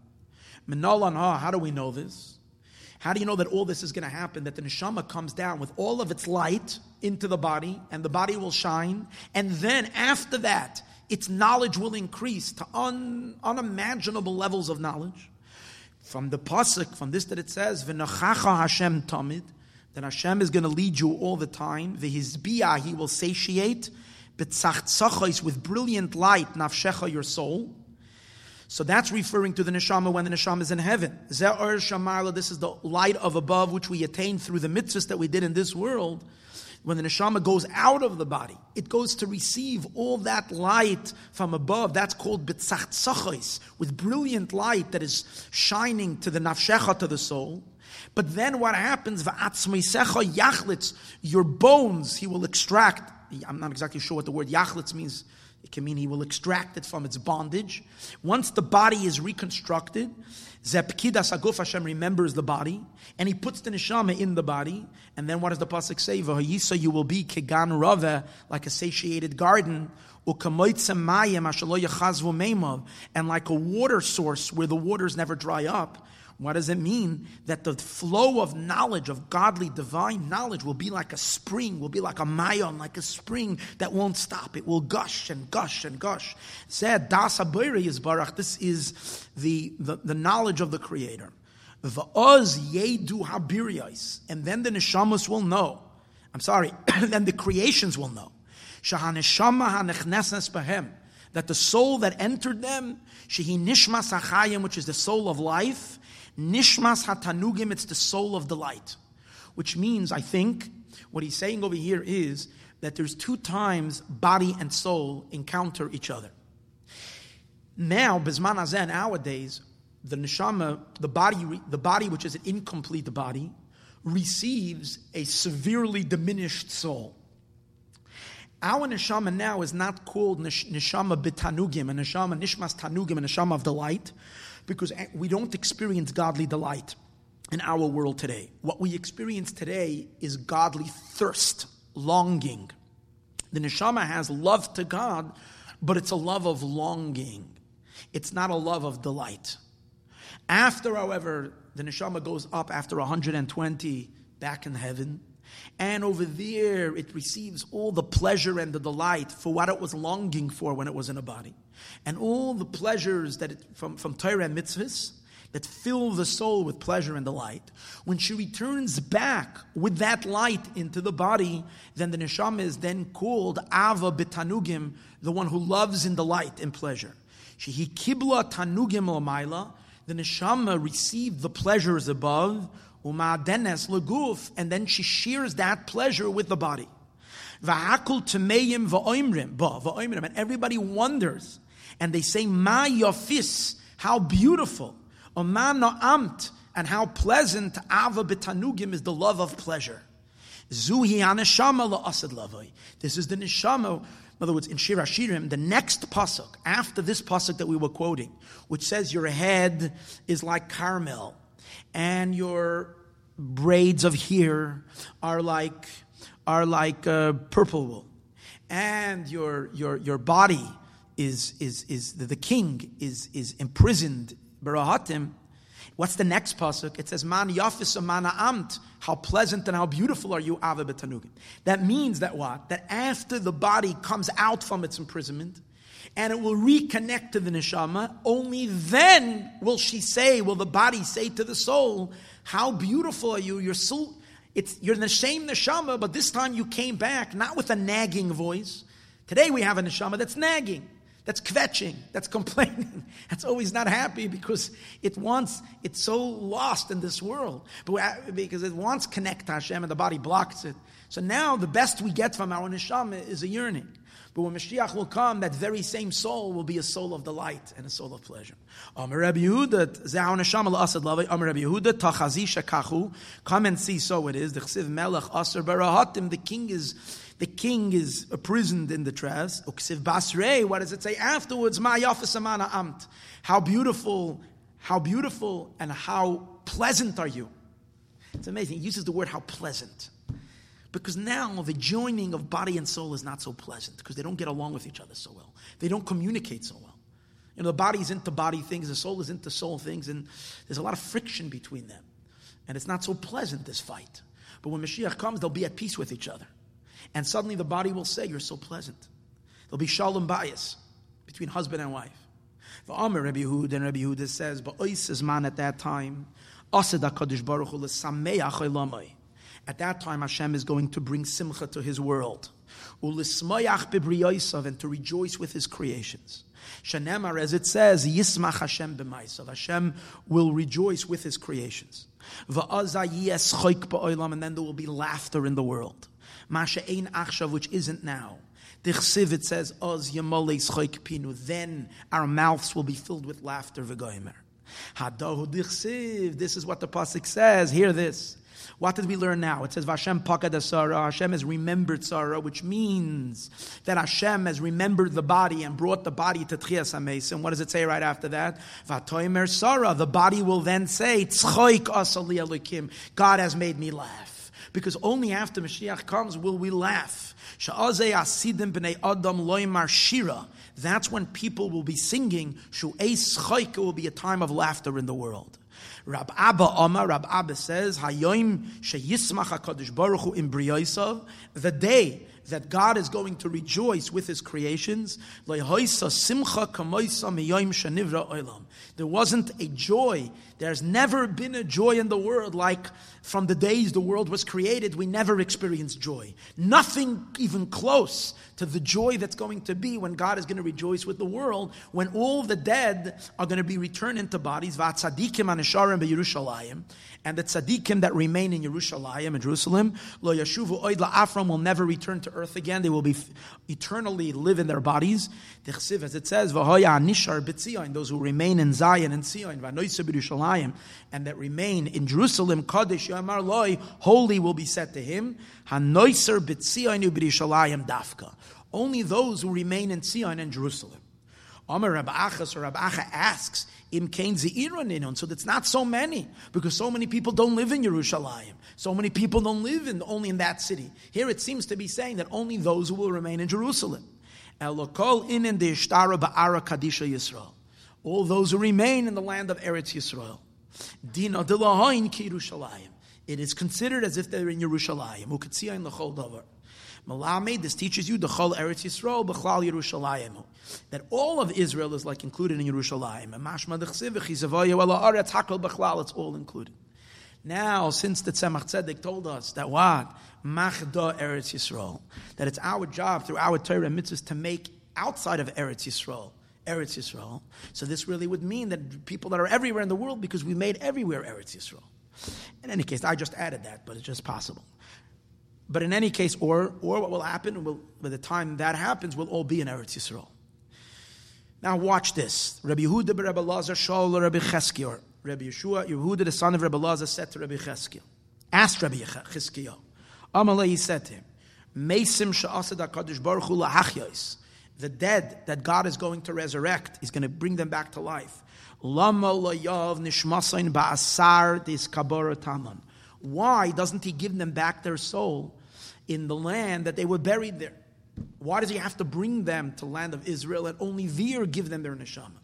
Speaker 1: How do we know this? How do you know that all this is going to happen? That the neshama comes down with all of its light into the body, and the body will shine, and then after that, its knowledge will increase to un, unimaginable levels of knowledge. From the pasuk, from this that it says, "V'nachacha Hashem tamid," that Hashem is going to lead you all the time. V'hizbiyah, He will satiate, b'tzachtzachos, with brilliant light, nafshecha, your soul. So that's referring to the neshama when the neshama is in heaven. Ze'or shamarla, this is the light of above which we attain through the mitzvahs that we did in this world. When the neshama goes out of the body, it goes to receive all that light from above. That's called b'tzachtzachos, with brilliant light that is shining to the nafshecha, to the soul. But then what happens? V'atzmeisecha yachlitz, your bones He will extract. I'm not exactly sure what the word yachlitz means. It can mean He will extract it from its bondage. Once the body is reconstructed, Zepkidas Aguf, Hashem remembers the body, and He puts the neshama in the body. And then what does the pasuk say? V'hayisa, you will be kegan rave, like a satiated garden, ukamoitzem mayim ashalo yachazvu meimav, and like a water source where the waters never dry up. What does it mean? That the flow of knowledge, of godly, divine knowledge, will be like a spring, will be like a mayon, like a spring that won't stop. It will gush and gush and gush. Said Das HaBorei Yisbarach, this is the, the, the knowledge of the Creator. V'oz yedu habiriyos, and then the neshamas will know. I'm sorry, then the creations will know. Shahaneshama hanechnesnes behem, that the soul that entered them, shehi nishmas hachayim, which is the soul of life, Nishmas hatanugim, it's the soul of delight. Which means, I think, what he's saying over here is that there's two times body and soul encounter each other. Now, Bizman Hazeh, nowadays, the neshama, the body, the body which is an incomplete body, receives a severely diminished soul. Our neshama now is not called neshama b'tanugim, a neshama nishmas tanugim, a neshama of delight, because we don't experience godly delight in our world today. What we experience today is godly thirst, longing. The neshama has love to God, but it's a love of longing. It's not a love of delight. After, however, the neshama goes up after one hundred twenty back in heaven, and over there it receives all the pleasure and the delight for what it was longing for when it was in a body. And all the pleasures that it, from, from Torah and mitzvahs that fill the soul with pleasure and delight. When she returns back with that light into the body, then the neshama is then called Ava B'tanugim, the one who loves in delight and pleasure. Shehi kibla tanugim l'mayla, the neshama received the pleasures above, uma'adenes l'guf, and then she shares that pleasure with the body. V'hakul t'meim v'oimrim, v'oimrim, and everybody wonders, and they say, Ma yafis, how beautiful, or ma na'amt, and how pleasant, ava b'tanugim is the love of pleasure. Zuhi haneshama la'asad lavai. This is the neshama. In other words, in Shir HaShirim, the next pasuk, after this pasuk that we were quoting, which says your head is like caramel, and your braids of hair are like are like uh, purple wool, and your your your body is is is the, the king is is imprisoned barahatim. What's the next pasuk? It says man yafis man amt. How pleasant and how beautiful are you, Ava b'tanugim. That means that what? That after the body comes out from its imprisonment, and it will reconnect to the neshama. Only then will she say, will the body say to the soul, how beautiful are you? You're so, it's, you're the same neshama, but this time you came back, not with a nagging voice. Today we have a neshama that's nagging, that's kvetching, that's complaining, that's always not happy because it wants, it's so lost in this world, but because it wants to connect to Hashem and the body blocks it. So now the best we get from our neshama is a yearning. But when Mashiach will come, that very same soul will be a soul of delight and a soul of pleasure. Amar Rabbi Yehuda, Ze'au neshama la'asad lavei. Amar Rabbi Yehuda, tachazi shekachu. Come and see, so it is. The chsiv melech aser barahatim. The king is, the king is imprisoned in the tres. Uksiv basrei. What does it say afterwards? Ma yafas amana amt. How beautiful, how beautiful, and how pleasant are you? It's amazing. He uses the word how pleasant. Because now the joining of body and soul is not so pleasant because they don't get along with each other so well. They don't communicate so well. You know, the body's into body things, the soul is into soul things, and there's a lot of friction between them. And it's not so pleasant, this fight. But when Mashiach comes, they'll be at peace with each other. And suddenly the body will say, you're so pleasant. There'll be shalom bayis between husband and wife. The Amar Rabbi Yehuda, and Rabbi Yehuda says, Ba'ois man at that time, Asad HaKadosh Baruch Hu l'sameach olamai. At that time, Hashem is going to bring simcha to His world, u'lismayach b'briyosav, and to rejoice with His creations. Shanemar, as it says, Yismach Hashem b'maisav. Hashem will rejoice with His creations. Va'aza yes choik ba'olam, and then there will be laughter in the world. Masha ein achshav, which isn't now. Dichsiv, it says, Oz yamolei choik pinu. Then our mouths will be filled with laughter. V'goymer. Hadahu dichsiv. This is what the pasuk says. Hear this. What did we learn now? It says, Vashem pakad asara. Hashem has remembered Sarah, which means that Hashem has remembered the body and brought the body to Tchias HaMeis. And what does it say right after that? Vatoimer Sarah. The body will then say, Tzchoik asali elokim. God has made me laugh. Because only after Mashiach comes will we laugh. Sha'azei asidim b'nei adam loymar shira. That's when people will be singing. Shu'ei tzchoik. It will be a time of laughter in the world. Rab Abba Omar, Rab Abba says, Hayoim sheyismach HaKadosh Baruch Hu in briyosav, the day that God is going to rejoice with His creations, lehoisa simcha kamoisa miyoim shenivra olam. There wasn't a joy. There's never been a joy in the world like from the days the world was created. We never experienced joy. Nothing even close to the joy that's going to be when God is going to rejoice with the world, when all the dead are going to be returned into bodies. V'atzadikim anisharim beYerushalayim, and the tzadikim that remain in Yerushalayim, in Jerusalem, lo yashuvu oid la'afram, will never return to earth again. They will be eternally live in their bodies. Dichsiv, as it says, v'hoya anishar b'tzion, those who remain in Zion and Zion, v'anoisa b'Yerushalayim, and that remain in Jerusalem, kadosh yamar loy, holy will be said to him. Hanoiser b'tzion u'b'Yerushalayim dafka. Only those who remain in Zion and Jerusalem. Amar Rabbi Achas, or Rabbi Acha asks, Im kain ze'iron inon, so that's not so many, because so many people don't live in Yerushalayim. So many people don't live in only in that city. Here it seems to be saying that only those who will remain in Jerusalem. Elokol inin de'ishtara ba'ara kadisha Yisrael. All those who remain in the land of Eretz Yisrael. Dina dilahain ki Yerushalayim. It is considered as if they're in Yerushalayim. Uketziyain l'chol davar. Malamed, this teaches you the Chol Eretz Yisrael b'chlal Yerushalayim, that all of Israel is like included in Yerushalayim. And mashma d'chsiv v'chizavayu ala aretz hakol b'chlal, it's all included. Now, since the Tzemach Tzedek told us that what machda Eretz Yisrael, that it's our job through our Torah and mitzvahs to make outside of Eretz Yisrael Eretz Yisrael. So this really would mean that people that are everywhere in the world, because we made everywhere Eretz Yisrael. In any case, I just added that, but it's just possible. But in any case, or or what will happen, will, by the time that happens, we'll all be in Eretz Yisrael. Now watch this. Rabbi Yehuda Rabbi Lazar Shaul Rabbi Cheskiel. Rabbi Yeshua, Yehuda the son of Rabbi Lazar, said to Rabbi Cheskiel, asked Rabbi Cheskiel, Amalei, he said to him, Meisim she'asad HaKadosh Baruch Hu lahachyos, the dead that God is going to resurrect, He's going to bring them back to life. Lama layav nishmasain ba'asar dis kabara taman. Why doesn't He give them back their soul in the land that they were buried there? Why does He have to bring them to the land of Israel and only there give them their neshama?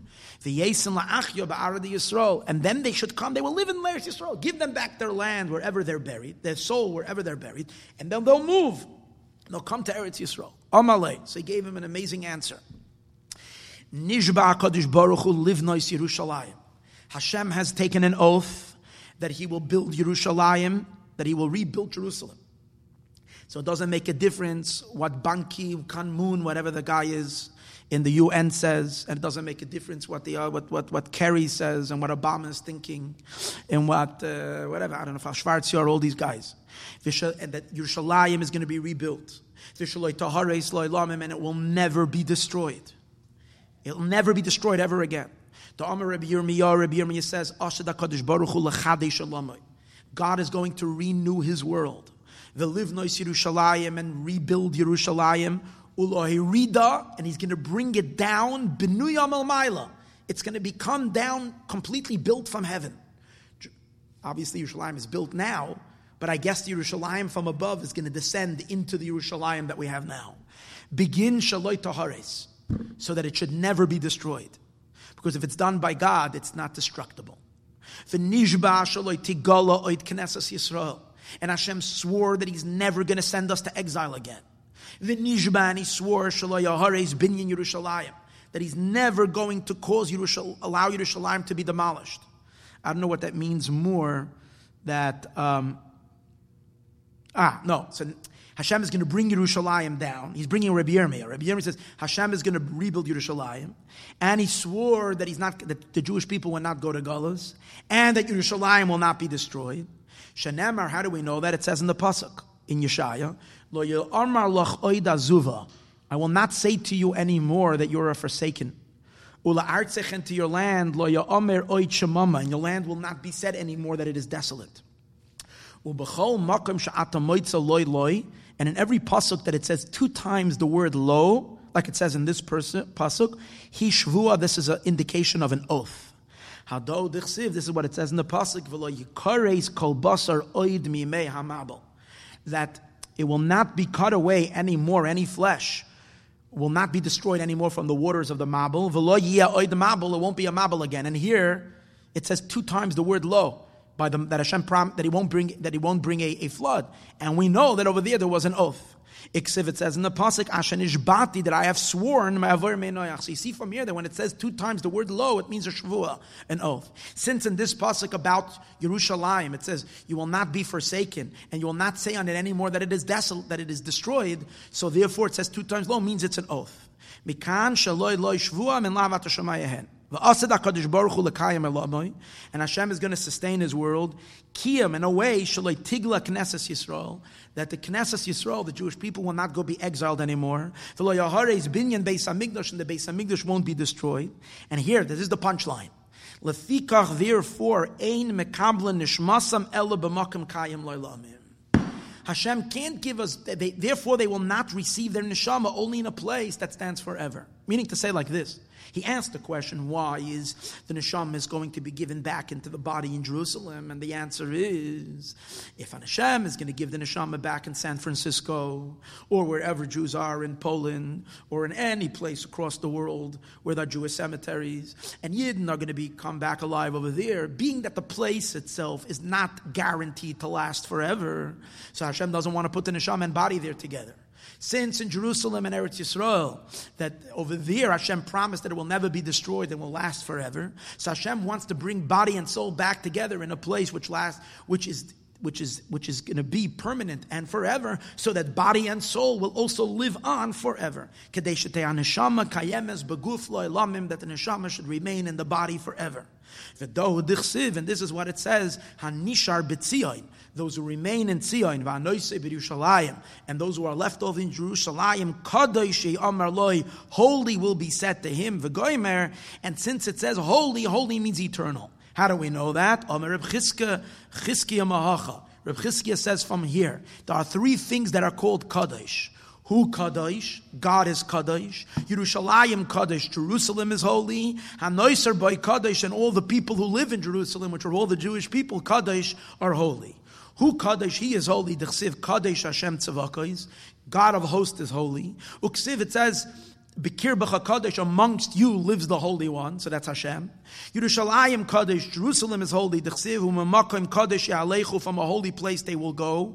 Speaker 1: And then they should come, they will live in Eretz Yisrael. Give them back their land wherever they're buried, their soul wherever they're buried, and then they'll move. They'll come to Eretz Yisrael. Amalei. So He gave him an amazing answer. Nishba HaKadosh Baruch Hu livnois Yerushalayim. Hashem has taken an oath that He will build Yerushalayim, that He will rebuild Jerusalem. So it doesn't make a difference what Ban Ki-moon, whatever the guy is in the U N says, and it doesn't make a difference what the uh, what what what Kerry says and what Obama is thinking, and what uh, whatever I don't know if Schwarzenegger, all these guys, and that Yerushalayim is going to be rebuilt, and it will never be destroyed. It will never be destroyed ever again. The Amar Rabbi Yirmiyah, Rabbi Yirmiyah says, Ashad HaKadosh Baruch Hu l'chadesh olamai. God is going to renew His world. V'livnois Yerushalayim, and rebuild Yerushalayim. Ulohirida, and He's going to bring it down. B'nuyam el maila. It's going to become down, completely built from heaven. Obviously, Yerushalayim is built now, but I guess the Yerushalayim from above is going to descend into the Yerushalayim that we have now. Begin shaloi tahares, so that it should never be destroyed. Because if it's done by God, it's not destructible. V'nishba shaloi tigala oid knesses Yisrael. And Hashem swore that He's never going to send us to exile again. V'nishba, and He swore shaloi yahares binyan Yerushalayim, that He's never going to cause Yerushal, allow Yerushalayim to be demolished. I don't know what that means more. That um, ah no, so Hashem is going to bring Yerushalayim down. He's bringing Rabbi Yirmiyah. Rabbi Yirmiyah says Hashem is going to rebuild Yerushalayim, and He swore that He's not that the Jewish people will not go to Galus, and that Yerushalayim will not be destroyed. Shenemar, how do we know that? It says in the pasuk in Yeshaya, Lo yomar lach oid azuva. I will not say to you anymore that you are a forsaken. Ula artzech, and to your land, Lo yomer oid shemama, and your land will not be said anymore that it is desolate. Ubechol makom she'ata moitza loy loy, and in every pasuk that it says two times the word lo, like it says in this pasuk, he shvua, this is an indication of an oath. Hado dichsiv, this is what it says in the pasuk, v'lo yikares kol basar oid mimei hamabel, that it will not be cut away anymore, any flesh will not be destroyed anymore from the waters of the Mabel. V'lo yia oid Mabel, it won't be a Mabel again. And here it says two times the word lo, by the, that Hashem prom, that He won't bring that He won't bring a, a flood. And we know that over there there was an oath. Iksiv, it says in the pasuk, Ashen ishbati, that I have sworn. So you see from here that when it says two times the word lo, it means a shvua, an oath. Since in this pasuk about Yerushalayim, it says you will not be forsaken, and you will not say on it anymore that it is desolate, that it is destroyed. So therefore, it says two times lo means it's an oath. Mikan shaloi lo shvua min lavat hashamayehen. And Hashem is going to sustain His world. Kiyam, in a way, shaloi tigla knesses Yisrael, that the knesses Yisrael, the Jewish people, will not go be exiled anymore. V'lo yahares binyan beis hamikdash, and the beis hamikdash won't be destroyed. And here, this is the punchline. Lefikach, therefore, ein mekablan nishmasam ela b'makom kayim lo'lamim. Hashem can't give us, they, therefore they will not receive their neshama only in a place that stands forever. Meaning to say like this. He asked the question, why is the neshama is going to be given back into the body in Jerusalem? And the answer is, if an Hashem is going to give the neshama back in San Francisco, or wherever Jews are in Poland, or in any place across the world where there are Jewish cemeteries, and Yidden are going to be come back alive over there, being that the place itself is not guaranteed to last forever, so Hashem doesn't want to put the neshama and body there together. Since in Jerusalem and Eretz Yisrael, that over there Hashem promised that it will never be destroyed and will last forever. So Hashem wants to bring body and soul back together in a place which lasts, which is which is which is going to be permanent and forever, so that body and soul will also live on forever. That the neshama should remain in the body forever. And this is what it says, Hanishar b'tzion, those who remain in Tzion, v'anoisei b'Yerushalayim, and those who are left over in Jerusalem, kadosh amar loi, holy will be said to him, v'goymer, and since it says holy, holy means eternal. How do we know that? Amar Reb Chizkiya, Chizkiya Mahacha. Reb Chizkiya says from here, there are three things that are called kadosh. Who Kadosh? God is Kadosh. Yerushalayim Kadosh. Jerusalem is holy. Hanoiser by Kadosh, and all the people who live in Jerusalem, which are all the Jewish people, Kadosh, are holy. Who Kadosh? He is holy. Dechsiv Kadosh Hashem Tzavakos. God of hosts is holy. Uksiv, it says, Bikir B'cha Kadosh, amongst you lives the Holy One, so that's Hashem. Yerushalayim Kadosh. Jerusalem is holy. Dechsiv Umamakim Kadosh Ya'alechu, from a holy place they will go.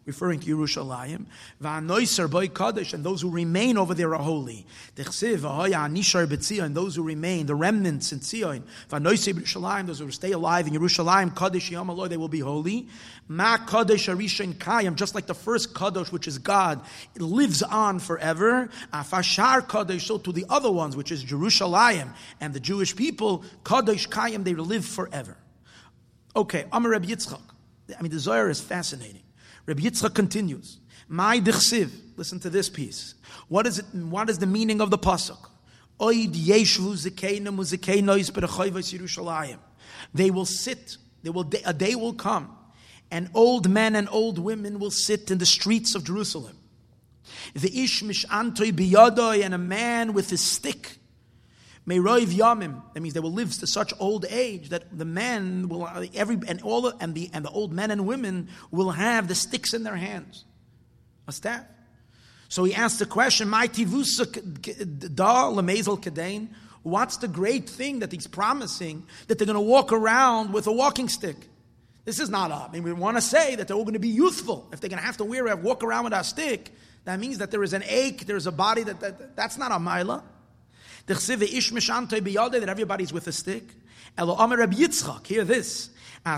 Speaker 1: referring to Yerushalayim. V'anoiser boi kadosh, and those who remain over there are holy. Dechsiv v'hoya anishar b'tzion, those who remain, the remnants in Tzion. V'anoiser b'Yerushalayim, those who stay alive in Yerushalayim, kadosh yom aloi, they will be holy. Ma kadosh arishan kayim, just like the first kadosh, which is God, it lives on forever. Afashar kadosh, so to the other ones, which is Jerusalem and the Jewish people, kadosh kayim, they live forever. Okay, Amar Reb Yitzchak. I mean, the Zohar is fascinating. Reb Yitzchak continues. My dichsiv. Listen to this piece. What is it? What is the meaning of the pasuk? Oid yeshvu zikeinu muzikeinois berachayvos Yerushalayim. They will sit. They will. A day will come, and old men and old women will sit in the streets of Jerusalem. The ish mishantoi biyadoi, and a man with his stick. Meiroiv yamim. That means they will live to such old age that the men will every and all the, and the and the old men and women will have the sticks in their hands, a staff. So he asked the question: "My tivusa da lemezel kadein." What's the great thing that he's promising that they're going to walk around with a walking stick? This is not up. I mean, we want to say that they're all going to be youthful. If they're going to have to wear walk around with a stick, that means that there is an ache, there is a body that, that that's not a maila. That everybody's with a stick. Elo Amar Reb Yitzchak, hear this.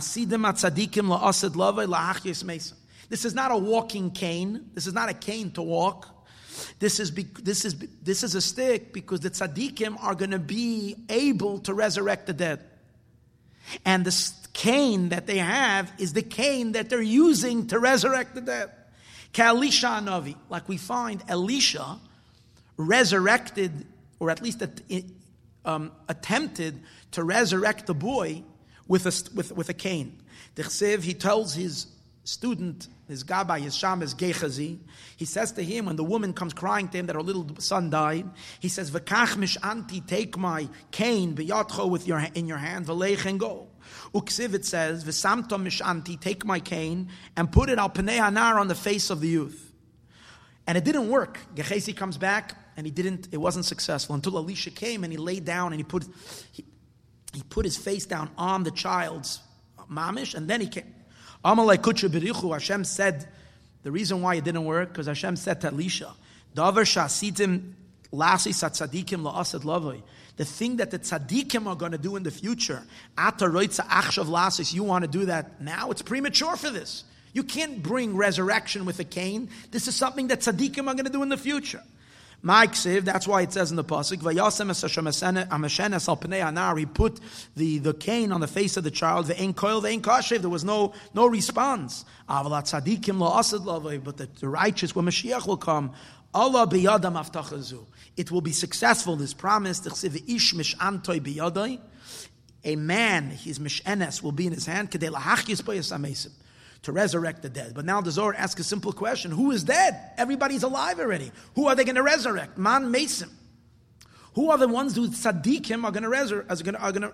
Speaker 1: This is not a walking cane. This is not a cane to walk. This is this is this is a stick because the tzaddikim are going to be able to resurrect the dead. And the cane that they have is the cane that they're using to resurrect the dead. Elisha Navi, like we find Elisha resurrected, or at least um, attempted to resurrect the boy with a, with, with a cane. He tells his student, his gabbai, his shamas, Gechazi, he says to him, when the woman comes crying to him that her little son died, he says, V'kach mish anti, take my cane, b'yatcho, with your, in your hand, v'leich, and go. Uksiv, it says, V'samto mish anti, take my cane, and put it al pnei anar, on the face of the youth. And it didn't work. Gechazi comes back, and he didn't, it wasn't successful until Elisha came and he laid down and he put he, he put his face down on the child's mamish, and then he came. Amalei Kutcha Berichu, Hashem said, the reason why it didn't work, because Hashem said to Elisha, Davar shasitim lasi sat tzadikim la'asad lavoi. The thing that the tzadikim are going to do in the future, ata roitza achshav lasis, you want to do that now? It's premature for this. You can't bring resurrection with a cane. This is something that tzadikim are going to do in the future. Ma'aksiv, that's why it says in the pasuk, Vayasem es Hashem al pnei anar. He put the, the cane on the face of the child. Ve'en koil ve'en kashev. There was no no response. Avalat tzadikim la'asad lavoi. But the, the righteous, when Mashiach will come, Allah biyadam avtachazu. It will be successful. This promise. T'chsiv ish mish'antoi biyadai. A man, his mishenes will be in his hand. Kedei lahachis b'yas amesim. To resurrect the dead. But now the Zohar asks a simple question. Who is dead? Everybody's alive already. Who are they going to resurrect? Man Mesim. Who are the ones who tzaddikim are going to resurrect? Are going to...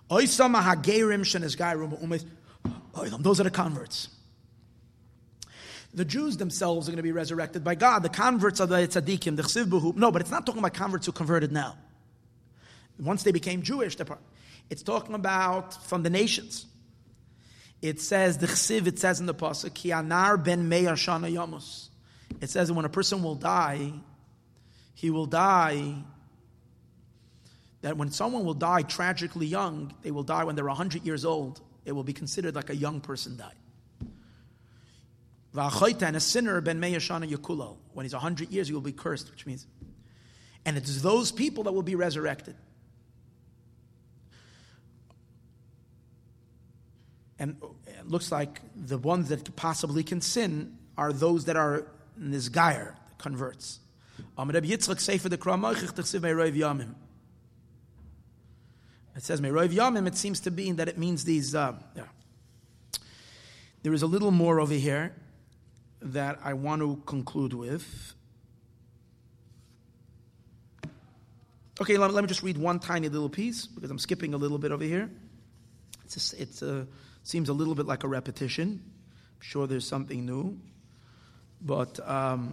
Speaker 1: Those are the converts. The Jews themselves are going to be resurrected by God. The converts are the tzaddikim. No, but it's not talking about converts who converted now. Once they became Jewish, it's talking about from the nations. It says, the chsiv, it says in the pasuk, Ki anar ben me'ar shana yamus. It says that when a person will die, he will die, that when someone will die tragically young, they will die when they're one hundred years old. It will be considered like a young person died. V'achoyta, and a sinner ben me'ar shana yakulal. When he's one hundred years, he will be cursed, which means, and it's those people that will be resurrected. And it looks like the ones that possibly can sin are those that are nizgayer, converts. It says Me'roiv Yamim, it seems to be that it means these, uh, yeah. There is a little more over here that I want to conclude with. Okay, let, let me just read one tiny little piece, because I'm skipping a little bit over here. It's just, it's a... Seems a little bit like a repetition. I'm sure there's something new. But, um,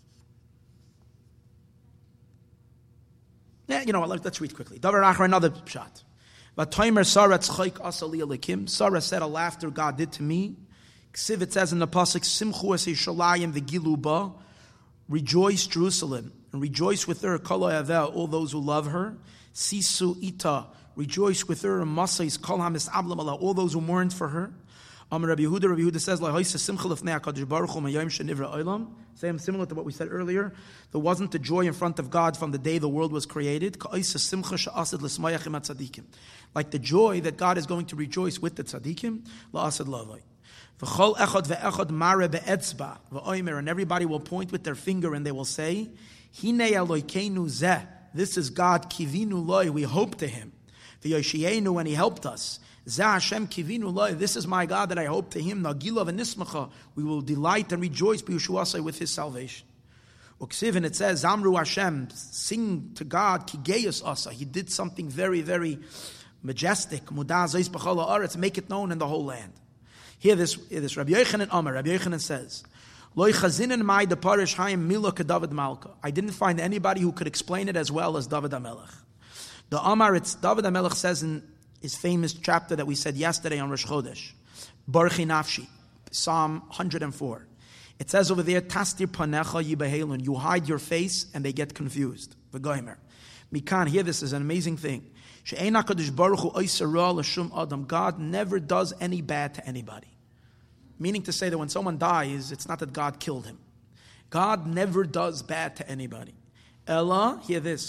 Speaker 1: yeah, you know what, let's read quickly. Davar achar, another shot. Sarah said, a laughter God did to me. Ksiv, it says in the pasuk, Simchu es Yishalayim v'gilu ba, rejoice Jerusalem, and rejoice with her, kol ha'yavel, all those who love her. Sisu ita, rejoice with her, masais kol ha'mis'ablam ala, all those who mourned for her. Amar Rabbi Yehuda, Rabbi Yehuda says, Lahoisa simcha lefnei HaKadosh Baruch Hu mayom shenivra olam. Same, similar to what we said earlier. There wasn't the joy in front of God from the day the world was created. Ka'isa simcha she'asad l'smayachim ha-tzadikim. Like the joy that God is going to rejoice with the tzadikim, la'asad lavai. V'chol echad ve'echad mare be'etzba v'oimer, and everybody will point with their finger and they will say, Hinei Elokeinu zeh, this is God, kivinu loi, we hope to Him. V'yoshienu, and He helped us. Zeh Hashem kivinu loi, this is my God that I hope to Him. Nagila v'nismacha, we will delight and rejoice b'Yeshuasai with His salvation. Uksiv, and it says, Zamru Hashem, sing to God, kigeyus asa, He did something very, very majestic. Mudah zeis b'chol ha'aretz, make it known in the whole land. Hear this, hear this. Rabbi Yochanan Amar, Rabbi Yochanan says, Loi chazinin mai de parish hayim mila ke David Malka. I didn't find anybody who could explain it as well as David HaMelech. The Amar, it's David HaMelech says in his famous chapter that we said yesterday on Rosh Chodesh, Barchi Nafshi, Psalm one hundred four. It says over there, Tastir panecha yibehelun, you hide your face and they get confused. V'goimer. Mikan, hear this is an amazing thing. She'ein HaKadosh Baruch Hu oiser ra l'shum adam. God never does any bad to anybody. Meaning to say that when someone dies, it's not that God killed him. God never does bad to anybody. Ella, hear this,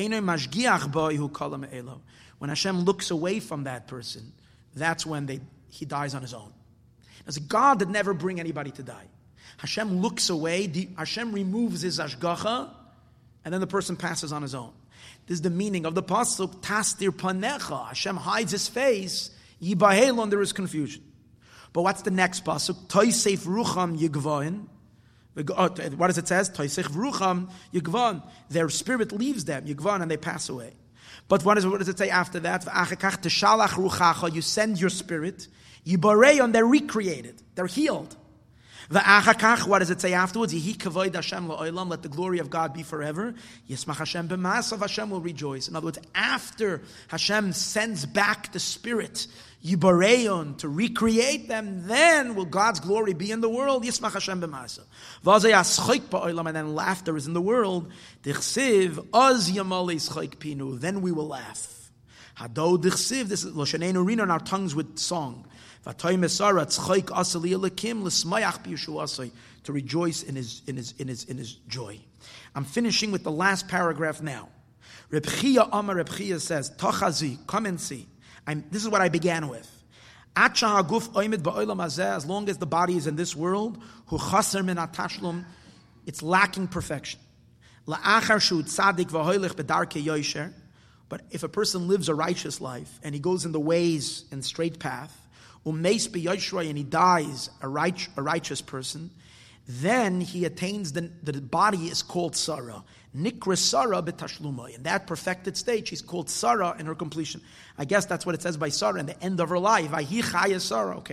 Speaker 1: when Hashem looks away from that person, that's when they, he dies on his own. It's God that never bring anybody to die. Hashem looks away, the, Hashem removes his ashgacha, and then the person passes on his own. This is the meaning of the pasuk, tastir panecha. Hashem hides his face, yibahelon, there is confusion. But what's the next pasuk? Toisef rucham yigvain. What does it say? Toisef rucham yigvain. Their spirit leaves them, yigvain, and they pass away. But what, is, what does it say after that? V'achakach teshalach ruchacha. You send your spirit. Yibareyon, they're recreated. They're healed. V'achakach, what does it say afterwards? Yehi kavod Hashem la'olam. Let the glory of God be forever. Yismach Hashem b'maasav. Hashem will rejoice. In other words, after Hashem sends back the spirit, Yibareyon, to recreate them, then will God's glory be in the world. Yismach Hashem b'maasav. V'azay aschoik ba'olam, and then laughter is in the world. Dichsiv oz yamal ischoik pinu. Then we will laugh. Hado dichsiv. This is l'shanenu rina on our tongues with song. To rejoice in his in his in his in his joy. I'm finishing with the last paragraph now. Reb Chia Amar Reb Chia says, Tochazi, come and see. I'm, this is what I began with. As long as the body is in this world, it's lacking perfection. But if a person lives a righteous life and he goes in the ways and straight path, and he dies a, right, a righteous person, then he attains the, the body is called Sarah. Nikra Sarah betashlumai. In that perfected state, she's called Sarah in her completion. I guess that's what it says by Sarah in the end of her life. Vahi chaya Sarah. Okay.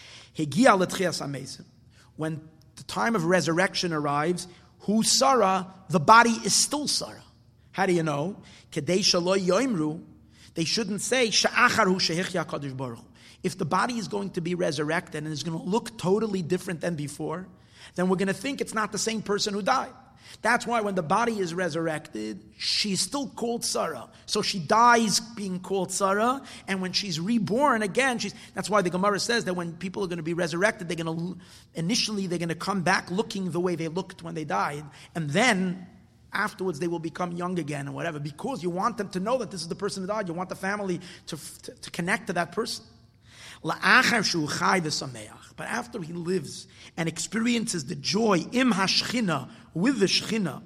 Speaker 1: When the time of resurrection arrives, who Sarah, the body is still Sarah. How do you know? They shouldn't say Sha'acharu shehichya Kadosh Baruch Hu. If the body is going to be resurrected and is going to look totally different than before, then we're going to think it's not the same person who died. That's why when the body is resurrected, she's still called Sarah. So she dies being called Sarah, and when she's reborn again, she's. That's why the Gemara says that when people are going to be resurrected, they're going to initially they're going to come back looking the way they looked when they died, and then afterwards they will become young again and whatever, because you want them to know that this is the person who died. You want the family to to, to connect to that person. But after he lives and experiences the joy im hashchina, with the shchina,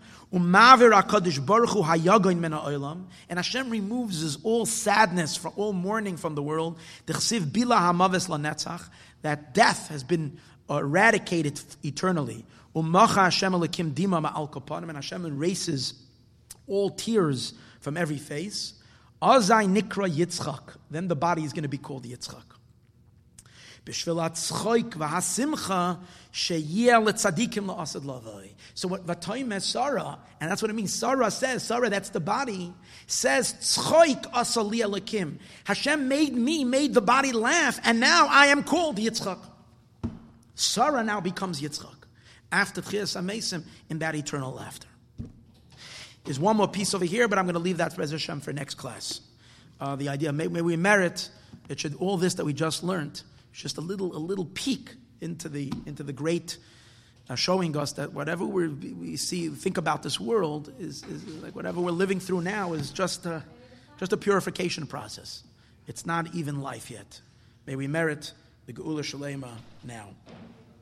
Speaker 1: and Hashem removes his all sadness, from all mourning from the world, that death has been eradicated eternally, and Hashem erases all tears from every face, then the body is going to be called Yitzchak. So what Vatayim has Sarah, and that's what it means. Sarah says, Sarah, that's the body, says tzchoik asali elakim. Hashem made me, made the body laugh, and now I am called Yitzchak. Sarah now becomes Yitzchak. After Tchias HaMesim, in that eternal laughter. There's one more piece over here, but I'm going to leave that for Be'ez Hashem for next class. Uh, the idea, may, may we merit, it should, all this that we just learned, it's just a little a little peek into the into the great, uh, showing us that whatever we're, we see, think about this world, is, is like whatever we're living through now is just a, just a purification process. It's not even life yet. May we merit the Geula Shalema now.